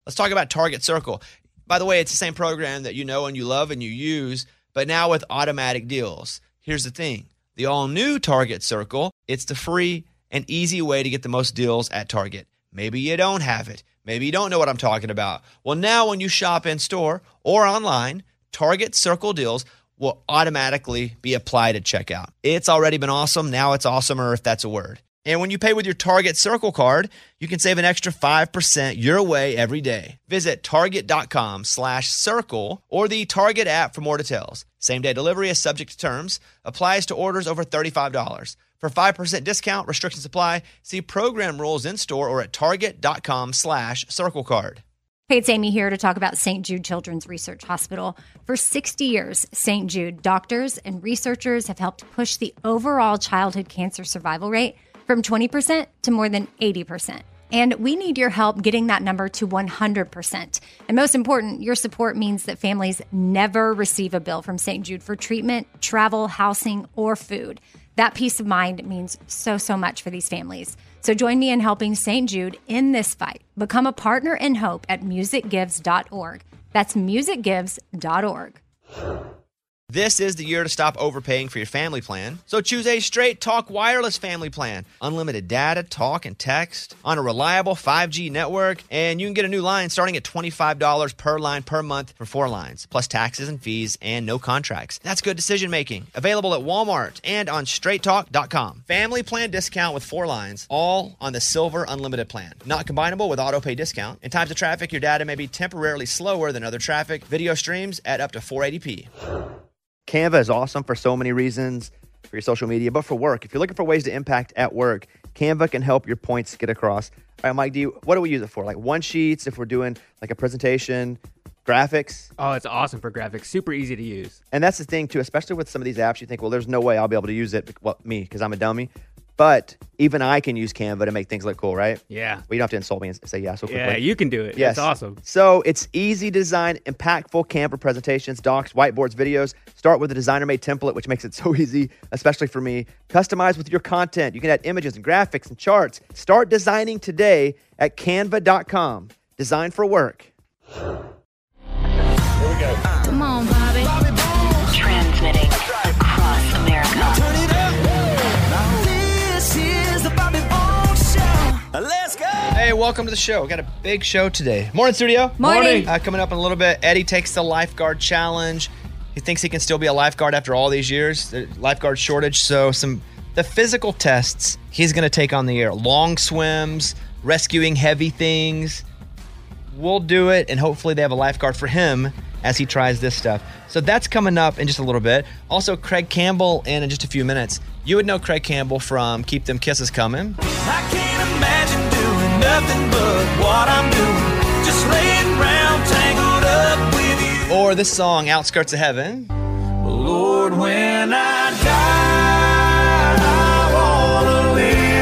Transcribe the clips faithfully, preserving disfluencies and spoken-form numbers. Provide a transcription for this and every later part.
Let's talk about Target Circle. By the way, it's the same program that you know and you love and you use, but now with automatic deals. Here's the thing. The all-new Target Circle, it's the free and easy way to get the most deals at Target. Maybe you don't have it. Maybe you don't know what I'm talking about. Well, now when you shop in-store or online, Target Circle deals will automatically be applied at checkout. It's already been awesome. Now it's awesomer, if that's a word. And when you pay with your Target Circle card, you can save an extra five percent your way every day. Visit target.com slash circle or the Target app for more details. Same-day delivery is subject to terms. Applies to orders over thirty-five dollars. For five percent discount, restrictions apply. See program rules in-store or at target.com slash circle card. Hey, it's Amy here to talk about Saint Jude Children's Research Hospital. For sixty years, Saint Jude doctors and researchers have helped push the overall childhood cancer survival rate from twenty percent to more than eighty percent. And we need your help getting that number to one hundred percent. And most important, your support means that families never receive a bill from Saint Jude for treatment, travel, housing, or food. That peace of mind means so, so much for these families. So join me in helping Saint Jude in this fight. Become a partner in hope at music gives dot org. That's music gives dot org. This is the year to stop overpaying for your family plan. So choose a Straight Talk Wireless family plan. Unlimited data, talk, and text on a reliable five G network. And you can get a new line starting at twenty-five dollars per line per month for four lines, plus taxes and fees and no contracts. That's good decision making. Available at Walmart and on straight talk dot com. Family plan discount with four lines, all on the Silver Unlimited plan. Not combinable with auto pay discount. In times of traffic, your data may be temporarily slower than other traffic. Video streams at up to four eighty p. Canva is awesome for so many reasons, for your social media, but for work. If you're looking for ways to impact at work, Canva can help your points get across. All right, Mike, do you, what do we use it for? Like one sheets, if we're doing like a presentation, graphics? Oh, it's awesome for graphics. Super easy to use. And that's the thing, too, especially with some of these apps, you think, well, there's no way I'll be able to use it. Well, me, because I'm a dummy. But even I can use Canva to make things look cool, right? Yeah. Well, you don't have to insult me and say yeah so quickly. Yeah, you can do it. Yes. It's awesome. So it's easy to design impactful Canva presentations, docs, whiteboards, videos. Start with a designer-made template, which makes it so easy, especially for me. Customize with your content. You can add images and graphics and charts. Start designing today at canva dot com. Design for work. Here we go. Come on, Bobby. Bobby Bones. Transmitting across America. Turn it up. This is the Bobby Bones Show. Let's go. Hey, welcome to the show. We got a big show today. Morning, studio. Morning. Uh, coming up in a little bit, Eddie takes the lifeguard challenge. He thinks he can still be a lifeguard after all these years. The lifeguard shortage. So some the physical tests he's going to take on the air. Long swims, rescuing heavy things. We'll do it, and hopefully they have a lifeguard for him as he tries this stuff. So that's coming up in just a little bit. Also, Craig Campbell in, in just a few minutes. You would know Craig Campbell from Keep Them Kisses Coming. I can't imagine doing nothing but what I'm doing. Just laying around tangled up with you. Or this song, Outskirts of Heaven. Lord, when I die, I want to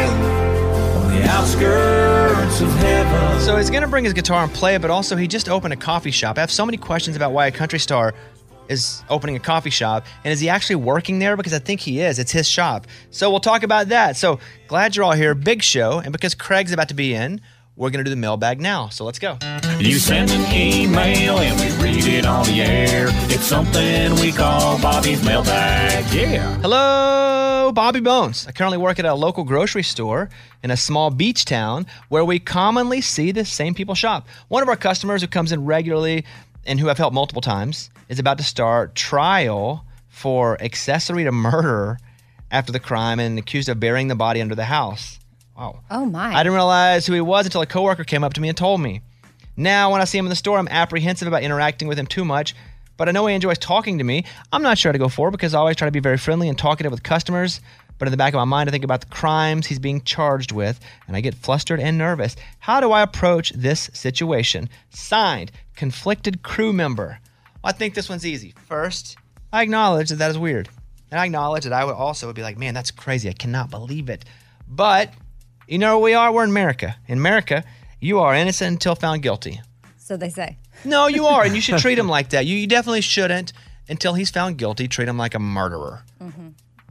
live on the outskirts of heaven. So he's going to bring his guitar and play it, but also he just opened a coffee shop. I have so many questions about why a country star is opening a coffee shop, and is he actually working there? Because I think he is. It's his shop. So we'll talk about that. So glad you're all here. Big show. And because Craig's about to be in, we're going to do the mailbag now. So let's go. You send an email and we read it on the air. It's something we call Bobby's mailbag. Yeah. Hello, Bobby Bones. I currently work at a local grocery store in a small beach town where we commonly see the same people shop. One of our customers who comes in regularly and who I've helped multiple times is about to start trial for accessory to murder after the crime and accused of burying the body under the house. Wow. Oh, my. I didn't realize who he was until a coworker came up to me and told me. Now, when I see him in the store, I'm apprehensive about interacting with him too much, but I know he enjoys talking to me. I'm not sure how to go forward because I always try to be very friendly and talkative with customers, but in the back of my mind, I think about the crimes he's being charged with, and I get flustered and nervous. How do I approach this situation? Signed, conflicted crew member. Well, I think this one's easy. First, I acknowledge that that is weird. And I acknowledge that I would also be like, man, that's crazy. I cannot believe it. But you know where we are? We're in America. In America, you are innocent until found guilty. So they say. No, you are, and you should treat him like that. You, you definitely shouldn't, until he's found guilty, treat him like a murderer. Mm-hmm.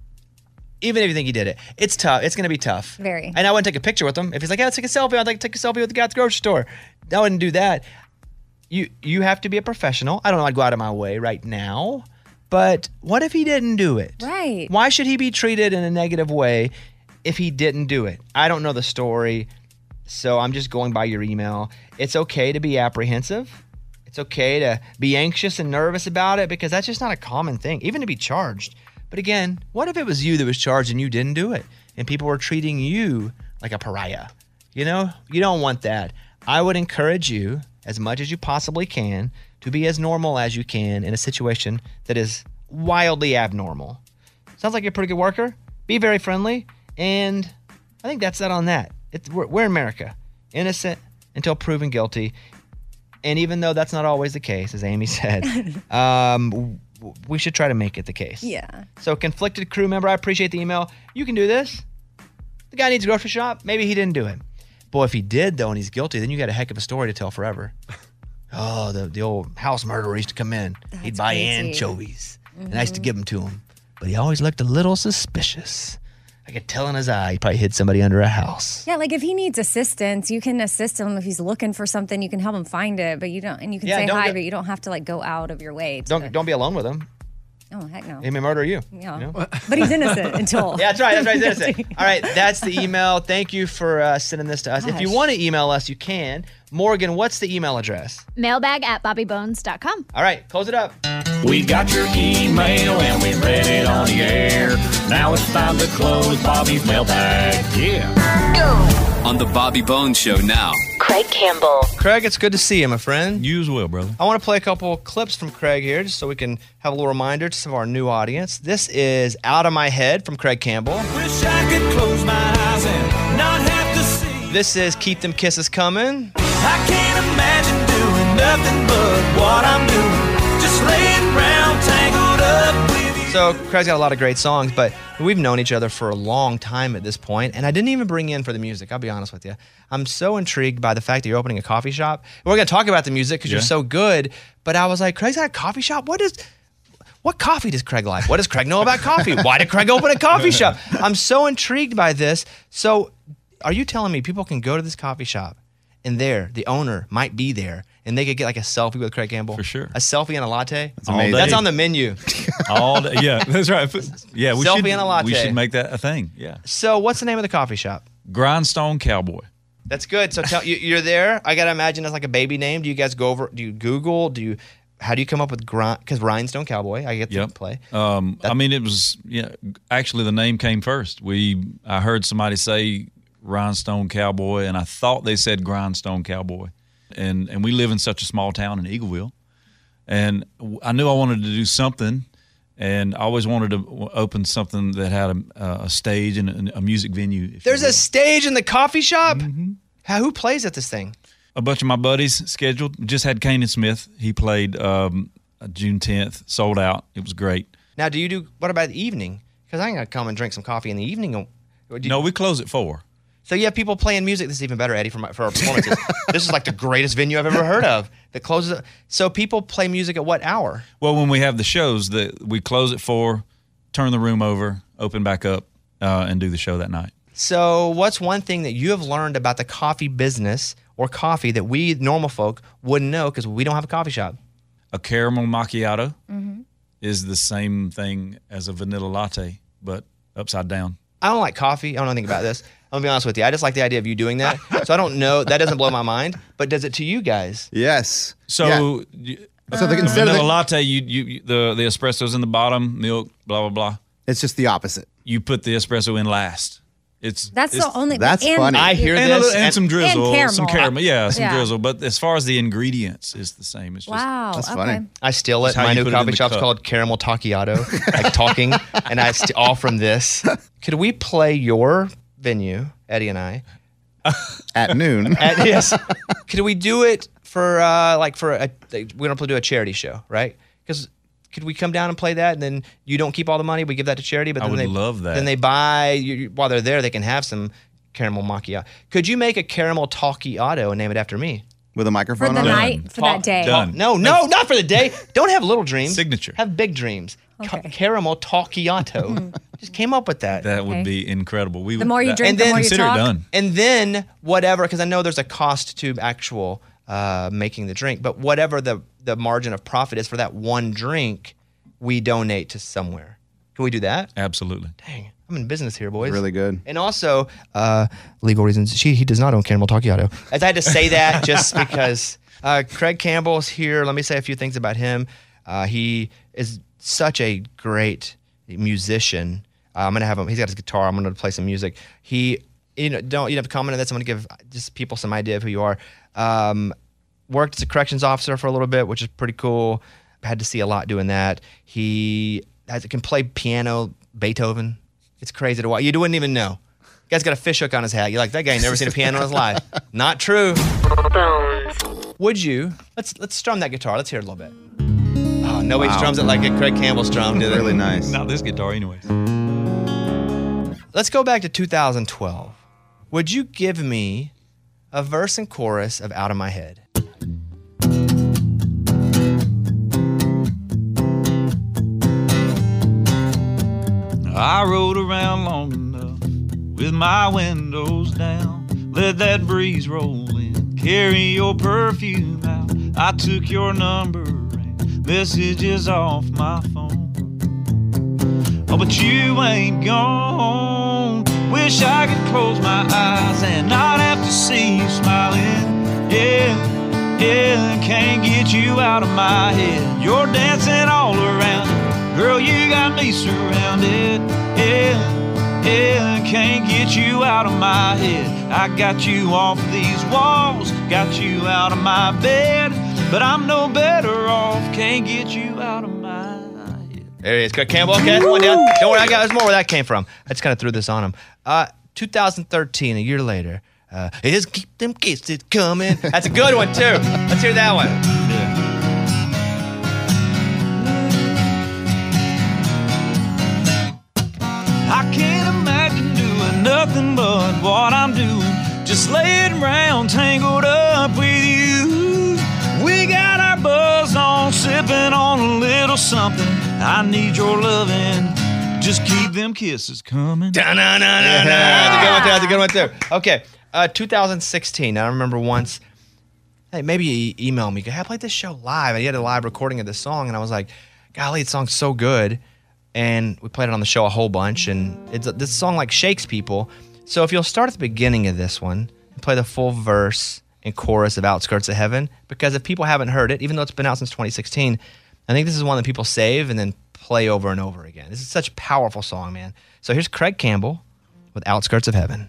Even if you think he did it. It's tough. It's going to be tough. Very. And I wouldn't take a picture with him. If he's like, yeah, let's take a selfie, I'd like to take a selfie with the guy at the grocery store. I wouldn't do that. you you have to be a professional. I don't know, I'd go out of my way right now. But what if he didn't do it? Right. Why should he be treated in a negative way if he didn't do it? I don't know the story, so I'm just going by your email. It's okay to be apprehensive. It's okay to be anxious and nervous about it because that's just not a common thing, even to be charged. But again, what if it was you that was charged and you didn't do it and people were treating you like a pariah? You know, you don't want that. I would encourage you as much as you possibly can to be as normal as you can in a situation that is wildly abnormal. Sounds like you're a pretty good worker. Be very friendly. And I think that's that on that. It's, we're, we're in America. Innocent until proven guilty. And even though that's not always the case, as Amy said, um, w- we should try to make it the case. Yeah. So conflicted crew member, I appreciate the email. You can do this. The guy needs a grocery shop. Maybe he didn't do it. Boy, if he did, though, and he's guilty, then you got a heck of a story to tell forever. Oh, the, the old house murderer used to come in. That's He'd buy crazy. anchovies. Mm-hmm. And I used to give them to him. But he always looked a little suspicious. I could tell in his eye he probably hid somebody under a house. Yeah, like if he needs assistance, you can assist him. If he's looking for something, you can help him find it. But you don't, and you can Yeah, say don't hi, get- but you don't have to like go out of your way. To, Don't don't be alone with him. Oh heck no. He may murder you. Yeah. You know? But he's innocent until. Yeah, that's right. That's right. He's innocent. All right, that's the email. Thank you for uh, sending this to us. If you Gosh. want to email us, you can. Morgan, what's the email address? Mailbag at bobby bones dot com. All right, close it up. We got your email and we read it on the air. Now it's time to close Bobby's mailbag. Yeah. On the Bobby Bones Show now. Craig Campbell. Craig, it's good to see you, my friend. You as well, brother. I want to play a couple clips from Craig here just so we can have a little reminder to some of our new audience. This is Out of My Head from Craig Campbell. Wish I could close my eyes and not have to see. This is Keep Them Kisses Coming. I can't imagine doing nothing but what I'm doing. Just laying around tangled up with you. So Craig's got a lot of great songs, but we've known each other for a long time at this point, and I didn't even bring you in for the music, I'll be honest with you. I'm so intrigued by the fact that you're opening a coffee shop. We're going to talk about the music because Yeah. you're so good, but I was like, Craig's got a coffee shop? What is... What coffee does Craig like? What does Craig know about coffee? Why did Craig open a coffee shop? I'm so intrigued by this. So are you telling me people can go to this coffee shop and there, the owner might be there and they could get like a selfie with Craig Campbell? For sure. A selfie and a latte? That's amazing. That's on the menu. All day. Yeah, that's right. Yeah, we Selfie should, and a latte. We should make that a thing. Yeah. So what's the name of the coffee shop? Grindstone Cowboy. That's good. So tell you, you're there. I got to imagine that's like a baby name. Do you guys go over, do you Google, do you, how do you come up with grind? Because Rhinestone Cowboy, I get to Yep. play. Um, I mean, it was, yeah, actually the name came first. We, I heard somebody say Rhinestone Cowboy, and I thought they said Grindstone Cowboy. And and we live in such a small town in Eagleville. And I knew I wanted to do something, and I always wanted to open something that had a, a stage and a, a music venue. if There's you a will. stage in the coffee shop? How, who plays at this thing? A bunch of my buddies scheduled. Just had Kanan Smith. He played um, June tenth, sold out. It was great. Now, do you do, what about the evening? Because I ain't going to come and drink some coffee in the evening. Or do you- No, we close at four. So you have people playing music. This is even better, Eddie, for, my, for our performances. This is like the greatest venue I've ever heard of. That closes. So people play music at what hour? Well, when we have the shows, that we close at four, turn the room over, open back up, uh, and do the show that night. So what's one thing that you have learned about the coffee business or coffee that we normal folk wouldn't know because we don't have a coffee shop? A caramel macchiato is the same thing as a vanilla latte, but upside down. I don't like coffee. I don't know anything about this. I'm gonna be honest with you. I just like the idea of you doing that. So I don't know. That doesn't blow my mind. But does it to you guys? Yes. So, Yeah. you, So the, the instead of vanilla the, latte, you, you you- the the espresso's in the bottom, milk, blah blah blah. it's just the opposite. You put the espresso in last. It's That's it's, the only. that's and, funny. I hear and, a this. little- and some drizzle, caramel. some caramel, yeah, some Yeah. drizzle. But as far as the ingredients, is the same. It's just Wow. That's okay. funny. I steal it. That's how My you new put it in coffee the shop's cup. called Caramel Talkiato, like talking, and I st- all from this. Could we play your venue, Eddie and I? At noon. At, yes. Could we do it for uh, like for a? We don't do a charity show, right? Because could we come down and play that, and then you don't keep all the money, we give that to charity. But I then would they, love that. Then they buy you, you- while they're there. They can have some caramel macchiato. Could you make a caramel talkiato and name it after me? With a For microphone the on it? night, for that day. Done. No, no, not for the day. Don't have little dreams. Signature. Have big dreams. Ca- Okay. caramel talkiato. Just came up with that. that would Okay. be incredible. We The would- more you that- drink, And the then more you consider talk. it done. And then whatever, because I know there's a cost to actual uh, making the drink. But whatever the, the margin of profit is for that one drink, we donate to somewhere. Can we do that? Absolutely. Dang, I'm in business here, boys. Really good. And also, uh, legal reasons. She he does not own Cannibal Talkiato. As I had to say that just because uh, Craig Campbell's here. Let me say a few things about him. Uh, he is such a great musician. Uh, I'm gonna have him. He's got his guitar. I'm gonna play some music. He, you know, don't you have a comment on this? I'm gonna give just people some idea of who you are. Um, worked as a corrections officer for a little bit, which is pretty cool. Had to see a lot doing that. He has, can play piano, Beethoven. It's crazy to watch. You wouldn't even know. Guy's got a fish hook on his hat. You're like, that guy ain't never seen a piano in his life. Not true. Would you? Let's let's strum that guitar. Let's hear it a little bit. Oh, nobody Wow. strums it like Craig Campbell strummed it. Really nice. Not this guitar, anyways. Let's go back to two thousand twelve. Would you give me a verse and chorus of Out of My Head? I rode around long enough with my windows down. Let that breeze roll in, carry your perfume out. I took your number and messages off my phone. Oh, but you ain't gone. Wish I could close my eyes and not have to see you smiling. Yeah, yeah, can't get you out of my head. You're dancing all around it. Girl, you got me surrounded. Yeah, yeah, can't get you out of my head. I got you off these walls, got you out of my bed, but I'm no better off. Can't get you out of my head. There he is, Craig Campbell. Okay, that's one down. Don't worry, I got there's more where that came from. I just kind of threw this on him. Uh, two thousand thirteen, a year later. Uh, is keep them kisses coming. That's a good one too. Let's hear that one. I can't imagine doing nothing but what I'm doing. Just laying around tangled up with you. We got our buzz on, sipping on a little something. I need your loving. Just keep them kisses coming. Da-na-na-na-na. That's a good one too. That's a good one too. Okay, uh, two thousand sixteen. I remember once, hey, maybe you emailed me. Hey, I played this show live. And you had a live recording of this song, and I was like, golly, this song's so good. And we played it on the show a whole bunch, and it's this song like shakes people. So if you'll start at the beginning of this one and play the full verse and chorus of Outskirts of Heaven, because if people haven't heard it, even though it's been out since twenty sixteen, I think this is one that people save and then play over and over again. This is such a powerful song, man. So here's Craig Campbell with Outskirts of Heaven.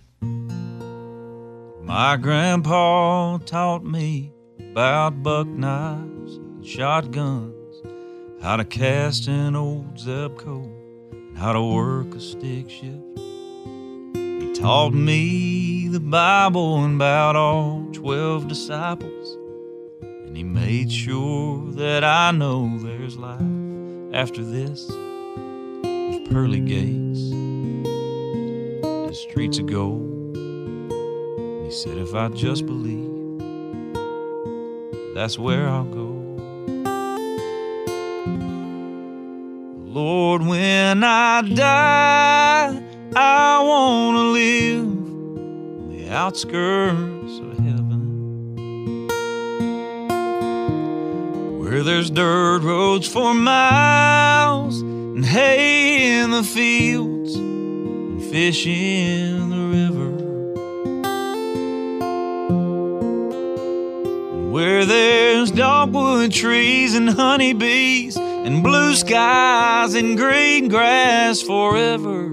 My grandpa taught me about buck knives and shotguns, how to cast an old Zebco, and how to work a stick shift. He taught me the Bible and about all twelve disciples, and he made sure that I know there's life after this, with pearly gates and streets of gold. And he said if I just believe, that's where I'll go. Lord, when I die, I want to live on the outskirts of heaven, where there's dirt roads for miles and hay in the fields and fish in the river, and where there's dogwood trees and honeybees and blue skies and green grass forever.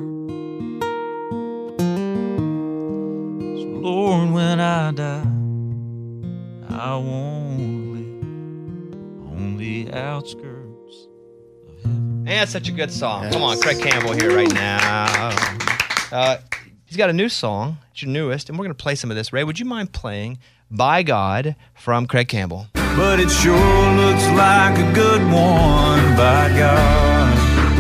So Lord, when I die, I want to live on the outskirts of heaven. Man, that's such a good song. Yes. Come on, Craig Campbell here right now. Uh, he's got a new song. It's your newest, and we're going to play some of this. Ray, would you mind playing By God from Craig Campbell? But it sure looks like a good one, by God.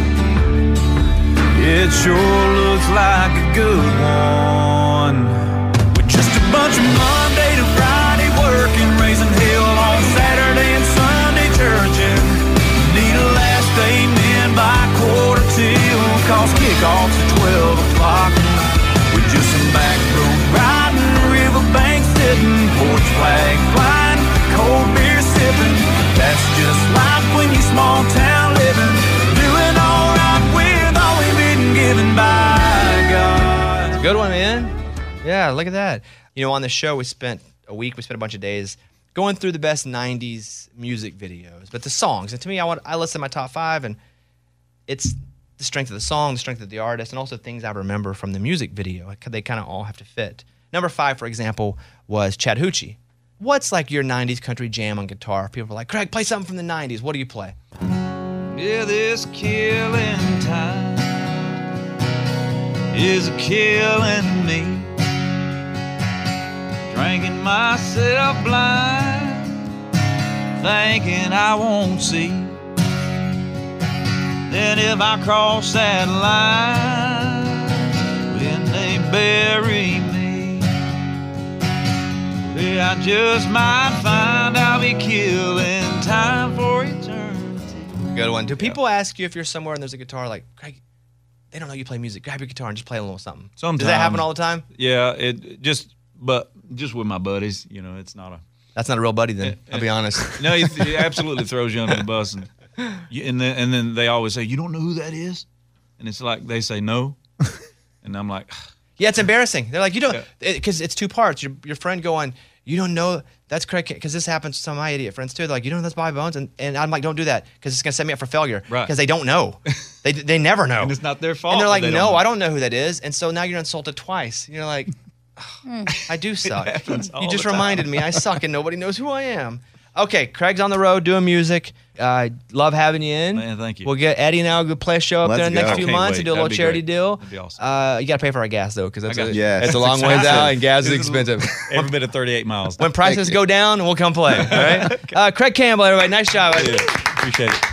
It sure looks like a good one. With just a bunch of Monday to Friday working, raising hell on Saturday and Sunday churching. Need a last amen by quarter till, cause kickoff's at twelve o'clock. With just some back road riding, riverbank sitting, porch flag flying, yeah, look at that. You know, on the show, we spent a week, we spent a bunch of days going through the best nineties music videos, but the songs. And to me, I want I listen to my top five, and it's the strength of the song, the strength of the artist, and also things I remember from the music video. They kind of all have to fit. Number five, for example, was Chattahoochee. What's like your nineties country jam on guitar? People are like, Craig, play something from the nineties. What do you play? Yeah, this killing time is a killing me. Drinking myself blind, thinking I won't see. Then if I cross that line, when they bury me, yeah, I just might find I'll be killing time for eternity. Good one. Do people ask you if you're somewhere and there's a guitar, like, Craig, they don't know you play music. Grab your guitar and just play a little something. Sometimes. Does that happen all the time? Yeah, it just, but just with my buddies, you know, it's not a. That's not a real buddy then, I'll be honest. No, he, he absolutely throws you under the bus. And, and, then, and then they always say, you don't know who that is? And it's like, they say no. And I'm like. Yeah, it's embarrassing. They're like, you don't, because it, it's two parts. Your, your friend going, you don't know, that's Craig, because this happens to some of my idiot friends too. They're like, you don't know that's Bobby Bones? And, and I'm like, don't do that, because it's going to set me up for failure. Right. Because they don't know. they they never know. And it's not their fault. And they're like, they no, don't know. I don't know who that is. And so now you're insulted twice. You're like, I do suck. You just reminded me I suck and nobody knows who I am. Okay, Craig's on the road doing music. Uh, love having you in. Man, thank you. We'll get Eddie and I will play a show up Let's there in the go. next few Can't months wait. and do a That'd little be charity great. deal. That'd be awesome. Uh, you got to pay for our gas though, because that's I got a, you. Yes. it's a long It's ways expensive. out and gas is This is a little- expensive. Every bit of thirty-eight miles. When prices go down, we'll come play. All right. Uh, Craig Campbell, everybody. Nice job. Yeah, appreciate it.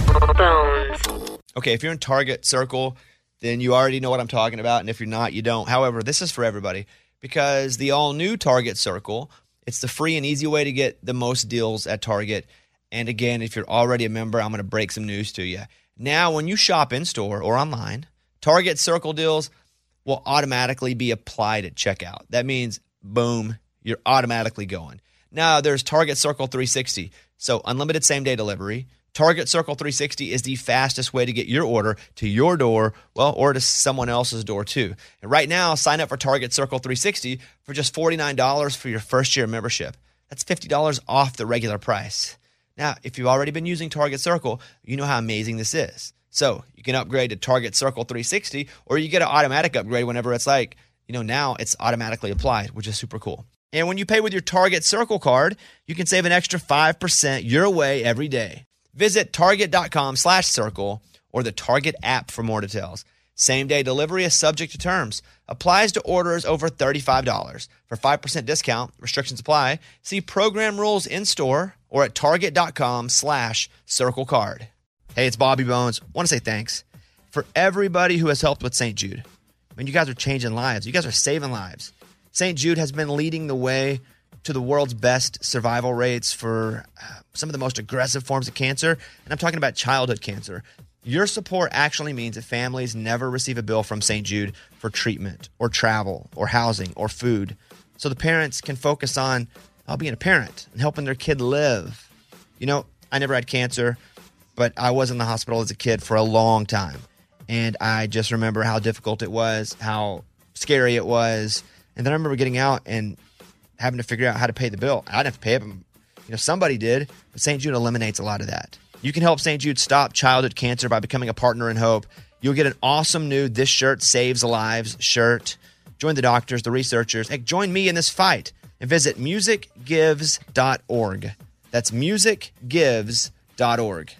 Okay, if you're in Target Circle, then you already know what I'm talking about, and if you're not, you don't. However, this is for everybody because the all-new Target Circle, it's the free and easy way to get the most deals at Target. And again, if you're already a member, I'm going to break some news to you. Now, when you shop in-store or online, Target Circle deals will automatically be applied at checkout. That means, boom, you're automatically going. Now, there's Target Circle three sixty, so unlimited same-day delivery. Target Circle three sixty is the fastest way to get your order to your door, well, or to someone else's door too. And right now, sign up for Target Circle three sixty for just forty-nine dollars for your first year membership. That's fifty dollars off the regular price. Now, if you've already been using Target Circle, you know how amazing this is. So you can upgrade to Target Circle three sixty, or you get an automatic upgrade whenever it's like, you know, now it's automatically applied, which is super cool. And when you pay with your Target Circle card, you can save an extra five percent your way every day. Visit target.com slash circle or the Target app for more details. Same-day delivery is subject to terms. Applies to orders over thirty-five dollars. For five percent discount, restrictions apply. See program rules in-store or at target.com slash circle card. Hey, it's Bobby Bones. Want to say thanks for everybody who has helped with Saint Jude. I mean, you guys are changing lives. You guys are saving lives. Saint Jude has been leading the way to the world's best survival rates for uh, some of the most aggressive forms of cancer, and I'm talking about childhood cancer. Your support actually means that families never receive a bill from Saint Jude for treatment or travel or housing or food, so the parents can focus on uh, being a parent and helping their kid live. You know, I never had cancer, but I was in the hospital as a kid for a long time, and I just remember how difficult it was, how scary it was, and then I remember getting out and having to figure out how to pay the bill. I didn't have to pay it, but, you know, somebody did. But Saint Jude eliminates a lot of that. You can help Saint Jude stop childhood cancer by becoming a partner in hope. You'll get an awesome new This Shirt Saves Lives shirt. Join the doctors, the researchers. Hey, join me in this fight and visit music gives dot org. That's music gives dot org.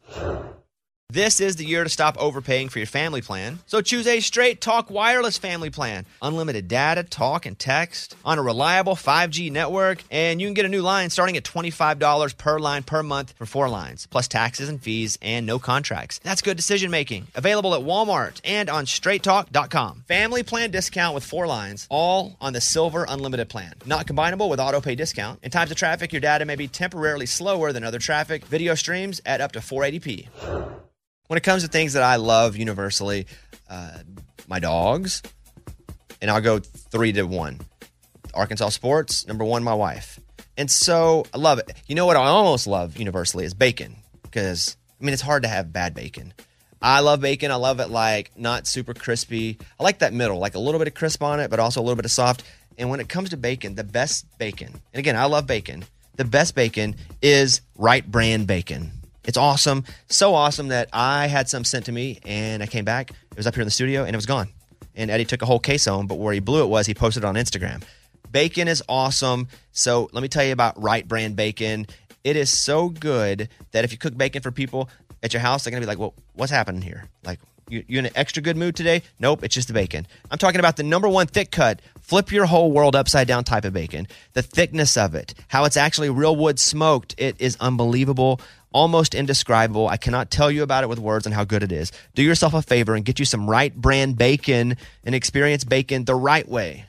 This is the year to stop overpaying for your family plan. So choose a Straight Talk Wireless family plan. Unlimited data, talk, and text on a reliable five G network. And you can get a new line starting at twenty-five dollars per line per month for four lines, plus taxes and fees and no contracts. That's good decision making. Available at Walmart and on straight talk dot com. Family plan discount with four lines, all on the Silver Unlimited plan. Not combinable with auto pay discount. In times of traffic, your data may be temporarily slower than other traffic. Video streams at up to four eighty p. When it comes to things that I love universally, uh, my dogs, and I'll go three to one. Arkansas sports, number one, my wife. And so I love it. You know what I almost love universally is bacon, because, I mean, it's hard to have bad bacon. I love bacon. I love it like not super crispy. I like that middle, like a little bit of crisp on it, but also a little bit of soft. And when it comes to bacon, the best bacon, and again, I love bacon, the best bacon is Right Brand bacon. It's awesome. So awesome that I had some sent to me, and I came back. It was up here in the studio, and it was gone. And Eddie took a whole case home, but where he blew it was he posted it on Instagram. Bacon is awesome. So let me tell you about Right Brand bacon. It is so good that if you cook bacon for people at your house, they're going to be like, well, what's happening here? Like, you, you in an extra good mood today? Nope, it's just the bacon. I'm talking about the number one thick cut, flip your whole world upside down type of bacon. The thickness of it, how it's actually real wood smoked, it is unbelievable, almost indescribable. I cannot tell you about it with words and how good it is. Do yourself a favor and get you some Right Brand bacon and experience bacon the right way.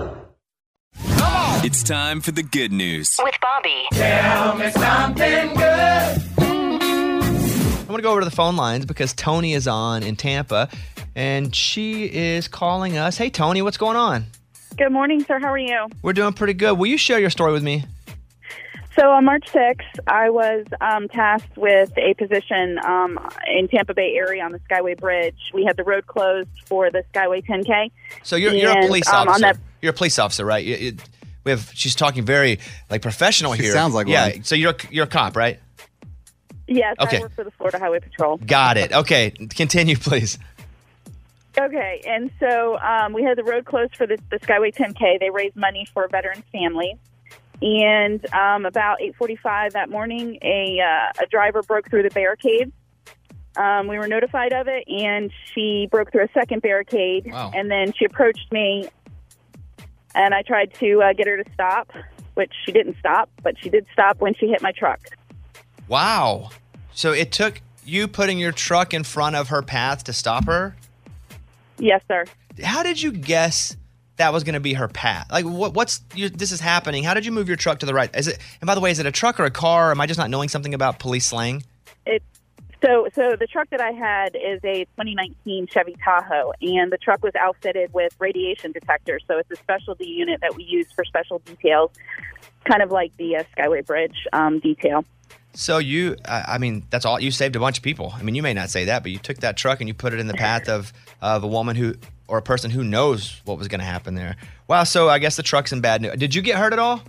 It's time for the good news. With Bobby. Tell me something good. I'm going to go over to the phone lines because Tony is on in Tampa, and she is calling us. Hey, Tony, what's going on? Good morning, sir. How are you? We're doing pretty good. Will you share your story with me? So on March sixth, I was um, tasked with a position um, in Tampa Bay area on the Skyway Bridge. We had the road closed for the Skyway ten K. So you're, you're a And, police um, on officer. that- You're a police officer, right? You- you- we have. She's talking very like professional She here. sounds like yeah. one. So you're a, you're a cop, right? Yes, Okay. I work for the Florida Highway Patrol. Got it. Okay, continue, please. Okay, and so um, we had the road closed for the, the Skyway ten K. They raised money for veterans' families. And um, about eight forty-five that morning, a, uh, a driver broke through the barricade. Um, we were notified of it, and she broke through a second barricade. Wow. And then she approached me, and I tried to uh, get her to stop, which she didn't stop, but she did stop when she hit my truck. Wow. So it took you putting your truck in front of her path to stop her? Yes, sir. How did you guess that was going to be her path? Like, what, what's you, this is happening? How did you move your truck to the right? Is it? And by the way, is it a truck or a car? Am I just not knowing something about police slang? It, so, so the truck that I had is a twenty nineteen Chevy Tahoe, and the truck was outfitted with radiation detectors. So it's a specialty unit that we use for special details, kind of like the uh, Skyway Bridge um, detail. So you, I I mean, that's all. You saved a bunch of people. I mean, you may not say that, but you took that truck and you put it in the path of of a woman who, or a person who knows what was going to happen there. Wow. So I guess the truck's in bad news. Did you get hurt at all?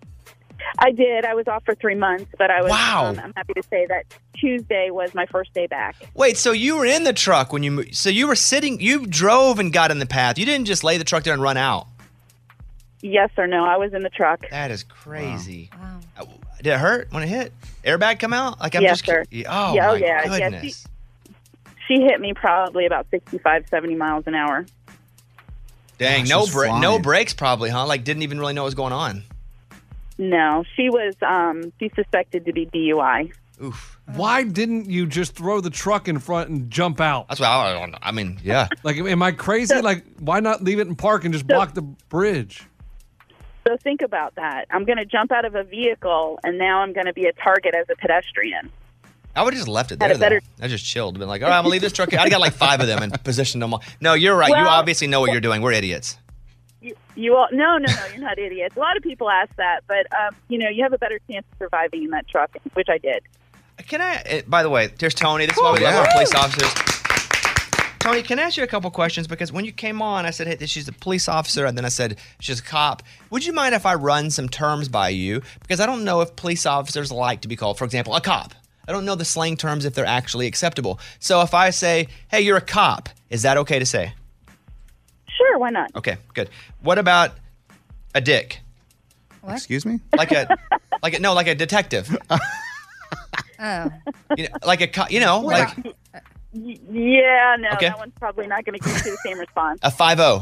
I did. I was off for three months, but I was. Wow. Um, I'm happy to say that Tuesday was my first day back. Wait. So you were in the truck when you, mo- so you were sitting, you drove and got in the path. You didn't just lay the truck there and run out. Yes or no? I was in the truck. That is crazy. Wow. Uh, Did it hurt when it hit? Airbag come out? Like I'm Yes, just. sir. Oh Yeah, my oh, yeah. Yeah, goodness. She hit me probably about sixty-five, seventy miles an hour. Dang. Gosh, no she's bra- no flying. brakes probably, huh? Like didn't even really know what was going on. No, she was. Um, she's suspected to be D U I. Oof. Why didn't you just throw the truck in front and jump out? That's what I, I mean. Yeah. Like, am I crazy? Like, why not leave it in park and just So- block the bridge? So think about that. I'm going to jump out of a vehicle, and now I'm going to be a target as a pedestrian. I would have just left it Had there. a better- though. I just chilled. Been like, all right, I'm gonna leave this truck. I got like five of them and positioned them all. No, you're right. you Well- obviously know what you're doing. We're idiots. You, you all? No, no, no. You're not idiots. A lot of people ask that, but um, you know, you have a better chance of surviving in that truck, which I did. Can I? uh, By the way, there's Tony. This is why we love our police officers. Tony, can I ask you a couple questions? Because when you came on, I said, hey, she's a police officer. And then I said, she's a cop. Would you mind if I run some terms by you? Because I don't know if police officers like to be called, for example, a cop. I don't know the slang terms if they're actually acceptable. So if I say, hey, you're a cop, is that okay to say? Sure, why not? Okay, good. What about a dick? What? Excuse me? Like a, like a, no, like a detective. Oh. You know, like a, co- you know, like Y- yeah, no, Okay. that one's probably not going to give you the same response. a five oh.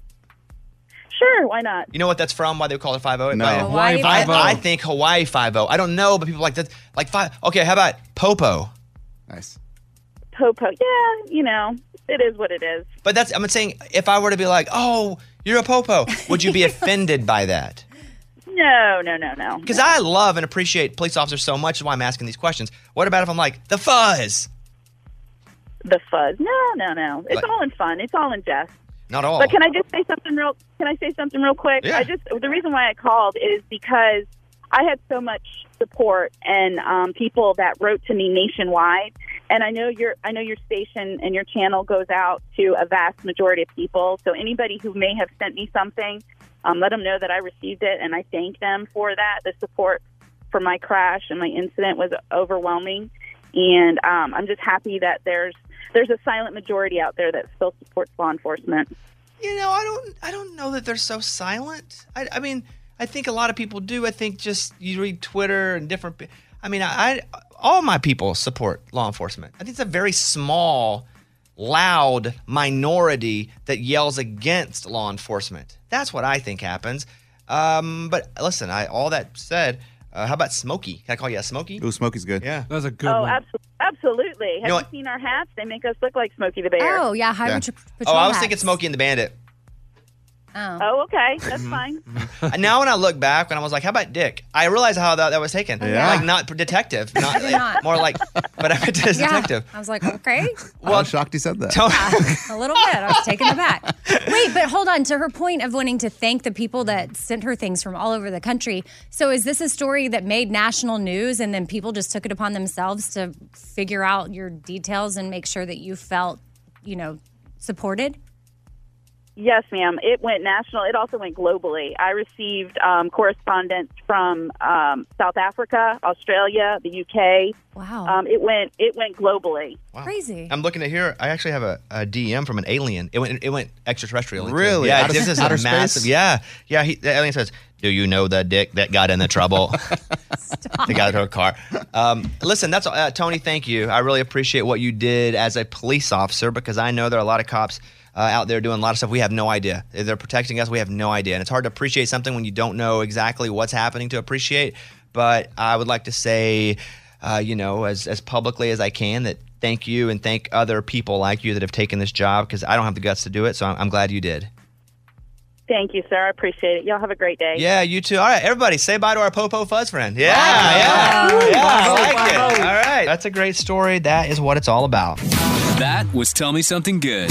Sure, why not? You know what that's from? Why they call it five oh? No. Hawaii I, Five-O. I think Hawaii five oh. I don't know, but people like that. Like five. Okay, how about Popo? Nice. Popo. Yeah, you know, it is what it is. But that's, I'm saying, if I were to be like, oh, you're a Popo, would you be offended by that? No, no, no, no. Because I love and appreciate police officers so much, is why I'm asking these questions. What about if I'm like, the fuzz? The fuzz. No, no, no. It's Like- all in fun. It's all in jest. Not all. But can I just say something real? Can I say something real quick? Yeah. I just the reason why I called is because I had so much support and um, people that wrote to me nationwide, and I know your I know your station and your channel goes out to a vast majority of people. So anybody who may have sent me something, um, let them know that I received it, and I thank them for that. The support for my crash and my incident was overwhelming, and um, I'm just happy that there's there's a silent majority out there that still supports law enforcement. You know, I don't I don't know that they're so silent. I, I mean, I think a lot of people do. I think just you read Twitter and different. I mean, I, I all my people support law enforcement. I think it's a very small, loud minority that yells against law enforcement. That's what I think happens. Um, but listen, I all that said, uh, how about Smokey? Can I call you a Smokey? Ooh, Smokey's good. Yeah, that's a good oh, one. abso- absolutely. Have You know you what? seen our hats? They make us look like Smokey the Bear. Oh, yeah, Highway Yeah. Patrol Oh, I was hats. thinking Smokey and the Bandit. Oh. Oh, okay. That's Mhm. fine. And now when I look back, when I was like, how about Dick? I realized how that, that was taken. Yeah. Like not detective, not, I did not. more like, but I meant as Yeah. detective. I was like, okay. I was shocked he said that. Yeah, a little bit. I was taken aback. Wait, but hold on. To her point of wanting to thank the people that sent her things from all over the country. So is this a story that made national news and then people just took it upon themselves to figure out your details and make sure that you felt, you know, supported? Yes, ma'am. It went national. It also went globally. I received um, correspondence from um, South Africa, Australia, the U K. Wow. Um, it went. It went globally. Wow. Crazy. I'm looking at here. I actually have a, a D M from an alien. It went it went extraterrestrial. Really? Yeah. Out of- This is a outer space? massive. Yeah. Yeah. He, the alien says, "Do you know the dick that got in the trouble?" They got into a car. Um, listen, that's uh, Tony. Thank you. I really appreciate what you did as a police officer because I know there are a lot of cops uh, out there doing a lot of stuff we have no idea. They're protecting us. We have no idea, and it's hard to appreciate something when you don't know exactly what's happening to appreciate. But I would like to say, uh, you know, as as publicly as I can, that thank you and thank other people like you that have taken this job because I don't have the guts to do it. So I'm, I'm glad you did. Thank you, sir. I appreciate it. Y'all have a great day. Yeah, you too. All right, everybody, say bye to our Popo Fuzz friend. Yeah, yeah, yeah. I like it. All right, that's a great story. That is what it's all about. That was Tell Me Something Good.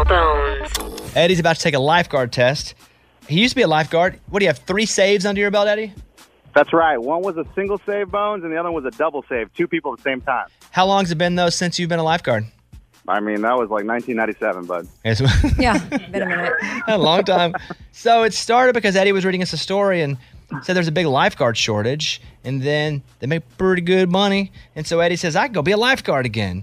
Eddie's about to take a lifeguard test. He used to be a lifeguard. What do you have? Three saves under your belt, Eddie? That's right. One was a single save, Bones, and the other one was a double save. Two people at the same time. How long has it been though since you've been a lifeguard? I mean, that was like nineteen ninety-seven, bud. Yes. Yeah, been a minute. A long time. So it started because Eddie was reading us a story and said there's a big lifeguard shortage, and then they make pretty good money. And so Eddie says, I can go be a lifeguard again.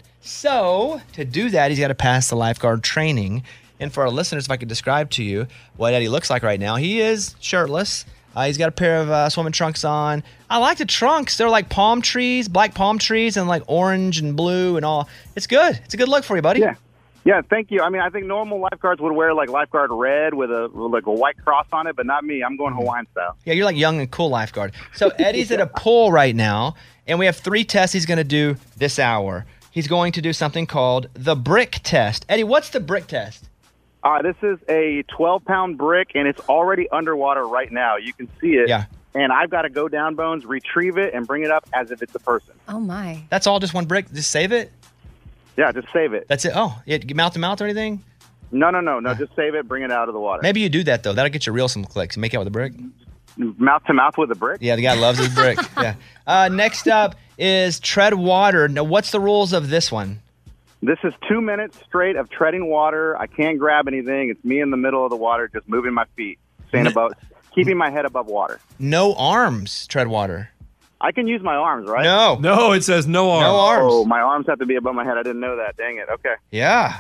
So to do that, he's got to pass the lifeguard training. And for our listeners, if I could describe to you what Eddie looks like right now, he is shirtless. Uh, he's got a pair of uh, swimming trunks on. I like the trunks. They're like palm trees, black palm trees, and like orange and blue and all. It's good. It's a good look for you, buddy. Yeah. Yeah, thank you. I mean, I think normal lifeguards would wear like lifeguard red with a with like a white cross on it, but not me. I'm going Hawaiian style. Yeah, you're like young and cool lifeguard. So Eddie's at a pool right now, and we have three tests he's going to do this hour. He's going to do something called the brick test. Eddie, what's the brick test? Uh, this is a twelve-pound brick, and it's already underwater right now. You can see it. Yeah. And I've got to go down, Bones, retrieve it, and bring it up as if it's a person. Oh, my. That's all just one brick? Just save it? Yeah, just save it. That's it? Oh, it, mouth to mouth or anything? No, no, no, no. Just save it, bring it out of the water. Maybe you do that, though. That'll get you real some clicks. Make out with a brick. Mouth to mouth with a brick? Yeah, the guy loves his brick. Yeah. Uh, next up is tread water. Now, what's the rules of this one? This is two minutes straight of treading water. I can't grab anything. It's me in the middle of the water, just moving my feet, staying above, keeping my head above water. No arms, tread water. I can use my arms, right? No. No, it says no arms. No arms. Oh, my arms have to be above my head. I didn't know that. Dang it. Okay. Yeah.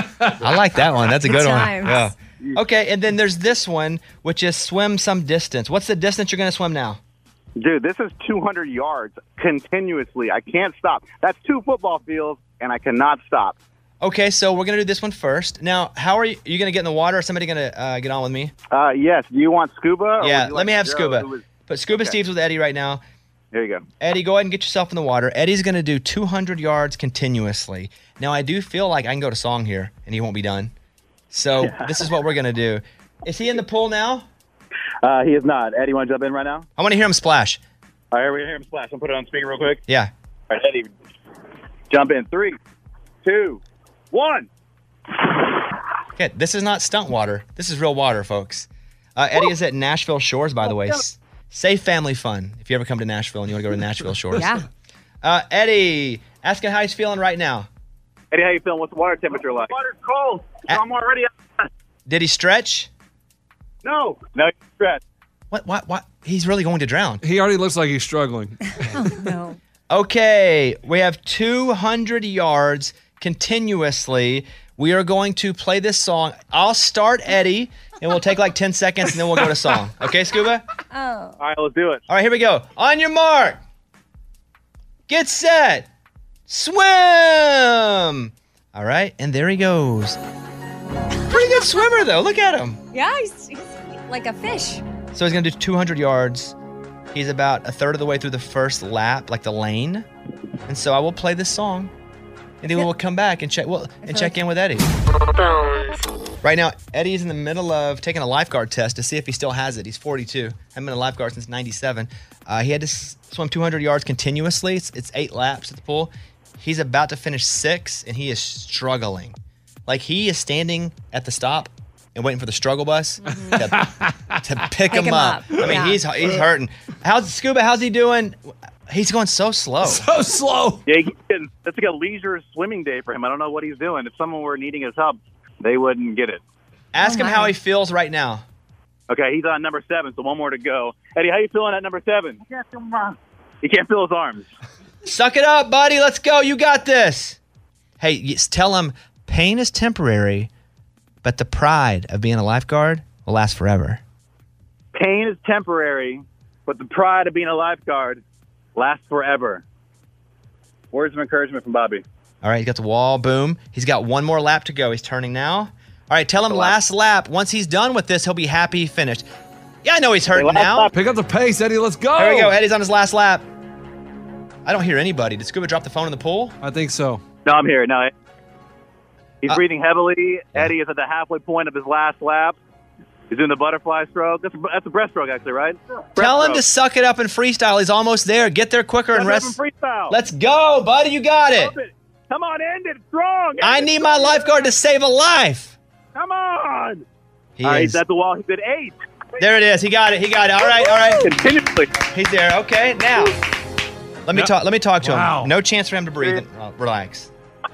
I like that one. That's a good Good one. times. Yeah. Okay, and then there's this one, which is swim some distance. What's the distance you're going to swim now? Dude, this is two hundred yards continuously. I can't stop. That's two football fields, and I cannot stop. Okay, so we're going to do this one first. Now, how are you? Are you going to get in the water, or somebody going to uh, get on with me? Uh, yes. Do you want scuba? or Yeah, would you let me like have Joe, scuba. who is- But Scuba Okay. Steve's with Eddie right now. There you go. Eddie, go ahead and get yourself in the water. Eddie's going to do two hundred yards continuously. Now, I do feel like I can go to song here, and he won't be done. So this is what we're going to do. Is he in the pool now? Uh, he is not. Eddie, want to jump in right now? I want to hear him splash. All right, we're going to hear him splash. I'll put it on speaker real quick. Yeah. All right, Eddie, jump in. Three, two, one. Okay, this is not stunt water. This is real water, folks. Uh, Eddie is at Nashville Shores, by the way. S- Safe family fun if you ever come to Nashville and you want to go to Nashville Shores. Yeah. Uh, Eddie, ask him how he's feeling right now. Eddie, how you feeling? What's the water temperature like? Water's cold. Uh, I'm already up. Did he stretch? No. No, stretch. What? What? What? He's really going to drown. He already looks like he's struggling. Oh, no. Okay, we have two hundred yards continuously. We are going to play this song. I'll start Eddie, and we'll take like ten seconds, and then we'll go to song. Okay, Scuba? Oh. All right, let's do it. All right, here we go. On your mark. Get set. Swim. All right, and there he goes. Pretty good swimmer, though. Look at him. Yeah, he's, he's like a fish. So he's going to do two hundred yards. He's about a third of the way through the first lap, like the lane. And so I will play this song, and then we'll come back and check well, and check in with Eddie. Right now, Eddie is in the middle of taking a lifeguard test to see if he still has it. He's forty-two. Hasn't been a lifeguard since ninety-seven. Uh, he had to s- swim two hundred yards continuously. It's, it's eight laps at the pool. He's about to finish six, and he is struggling. Like, he is standing at the stop and waiting for the struggle bus mm-hmm. to, to pick, pick him, him up. up. I mean, yeah. he's he's hurting. How's Scuba? How's he doing? He's going so slow. So slow. Yeah, he's getting, that's like a leisure swimming day for him. I don't know what he's doing. If someone were needing his help, they wouldn't get it. Ask oh him how he feels right now. Okay, he's on number seven, so one more to go. Eddie, how you feeling at number seven? He can't feel his arms. He can't feel his arms. Suck it up, buddy. Let's go. You got this. Hey, yes, tell him pain is temporary, but the pride of being a lifeguard will last forever. Pain is temporary, but the pride of being a lifeguard lasts forever. Words of encouragement from Bobby. All right, he's got the wall. Boom. He's got one more lap to go. He's turning now. All right, tell him last lap. Once he's done with this, he'll be happy he finished. Yeah, I know he's hurting now. Lap. Pick up the pace, Eddie. Let's go. There we go. Eddie's on his last lap. I don't hear anybody. Did Scuba drop the phone in the pool? I think so. No, I'm here. No, he's Uh, breathing heavily. Eddie is at the halfway point of his last lap. He's doing the butterfly stroke. That's a, that's a breaststroke, actually, right? Tell him to suck it up and freestyle. He's almost there. Get there quicker and rest. Freestyle. Let's go, buddy. You got it. it. Come on, end it strong. End I it need strong. my lifeguard to save a life. Come on. He all right, is. he's at the wall. He's at eight. There it is. He got it. He got it. All right. All right. Continuously. He's there. Okay. Now, let me No. talk. Let me talk to Wow. him. No chance for him to breathe. Uh, relax.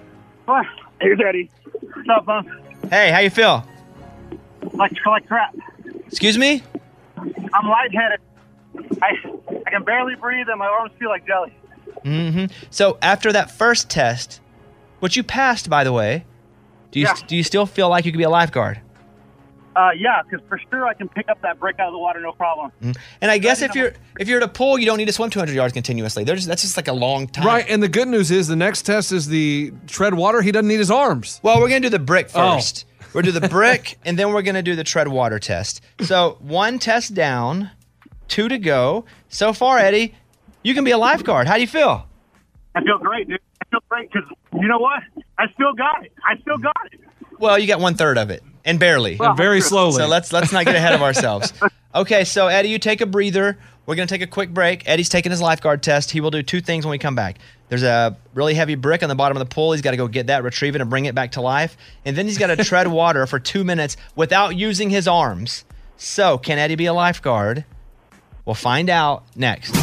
Here's Eddie. What's up, man? Hey, how you feel? Like, like crap. Excuse me? I'm lightheaded. I I can barely breathe, and my arms feel like jelly. Mm-hmm. So after that first test, which you passed, by the way, do you Yeah. do you still feel like you could be a lifeguard? Uh, yeah, because for sure I can pick up that brick out of the water, no problem. Mhm. And I guess if you're if you're at a pool, you don't need to swim two hundred yards continuously. There's that's just like a long time. Right, and the good news is the next test is the tread water. He doesn't need his arms. Well, we're gonna do the brick Oh. first. We're gonna do the brick, and then we're gonna do the tread water test. So one test down, two to go. So far, Eddie, you can be a lifeguard. How do you feel? I feel great, dude. I feel great because you know what? I still got it. I still got it. Well, you got one third of it, and barely. And very slowly. So let's let's not get ahead of ourselves. Okay, so Eddie, you take a breather. We're going to take a quick break. Eddie's taking his lifeguard test. He will do two things when we come back. There's a really heavy brick on the bottom of the pool. He's got to go get that, retrieve it, and bring it back to life. And then he's got to tread water for two minutes without using his arms. So, can Eddie be a lifeguard? We'll find out next.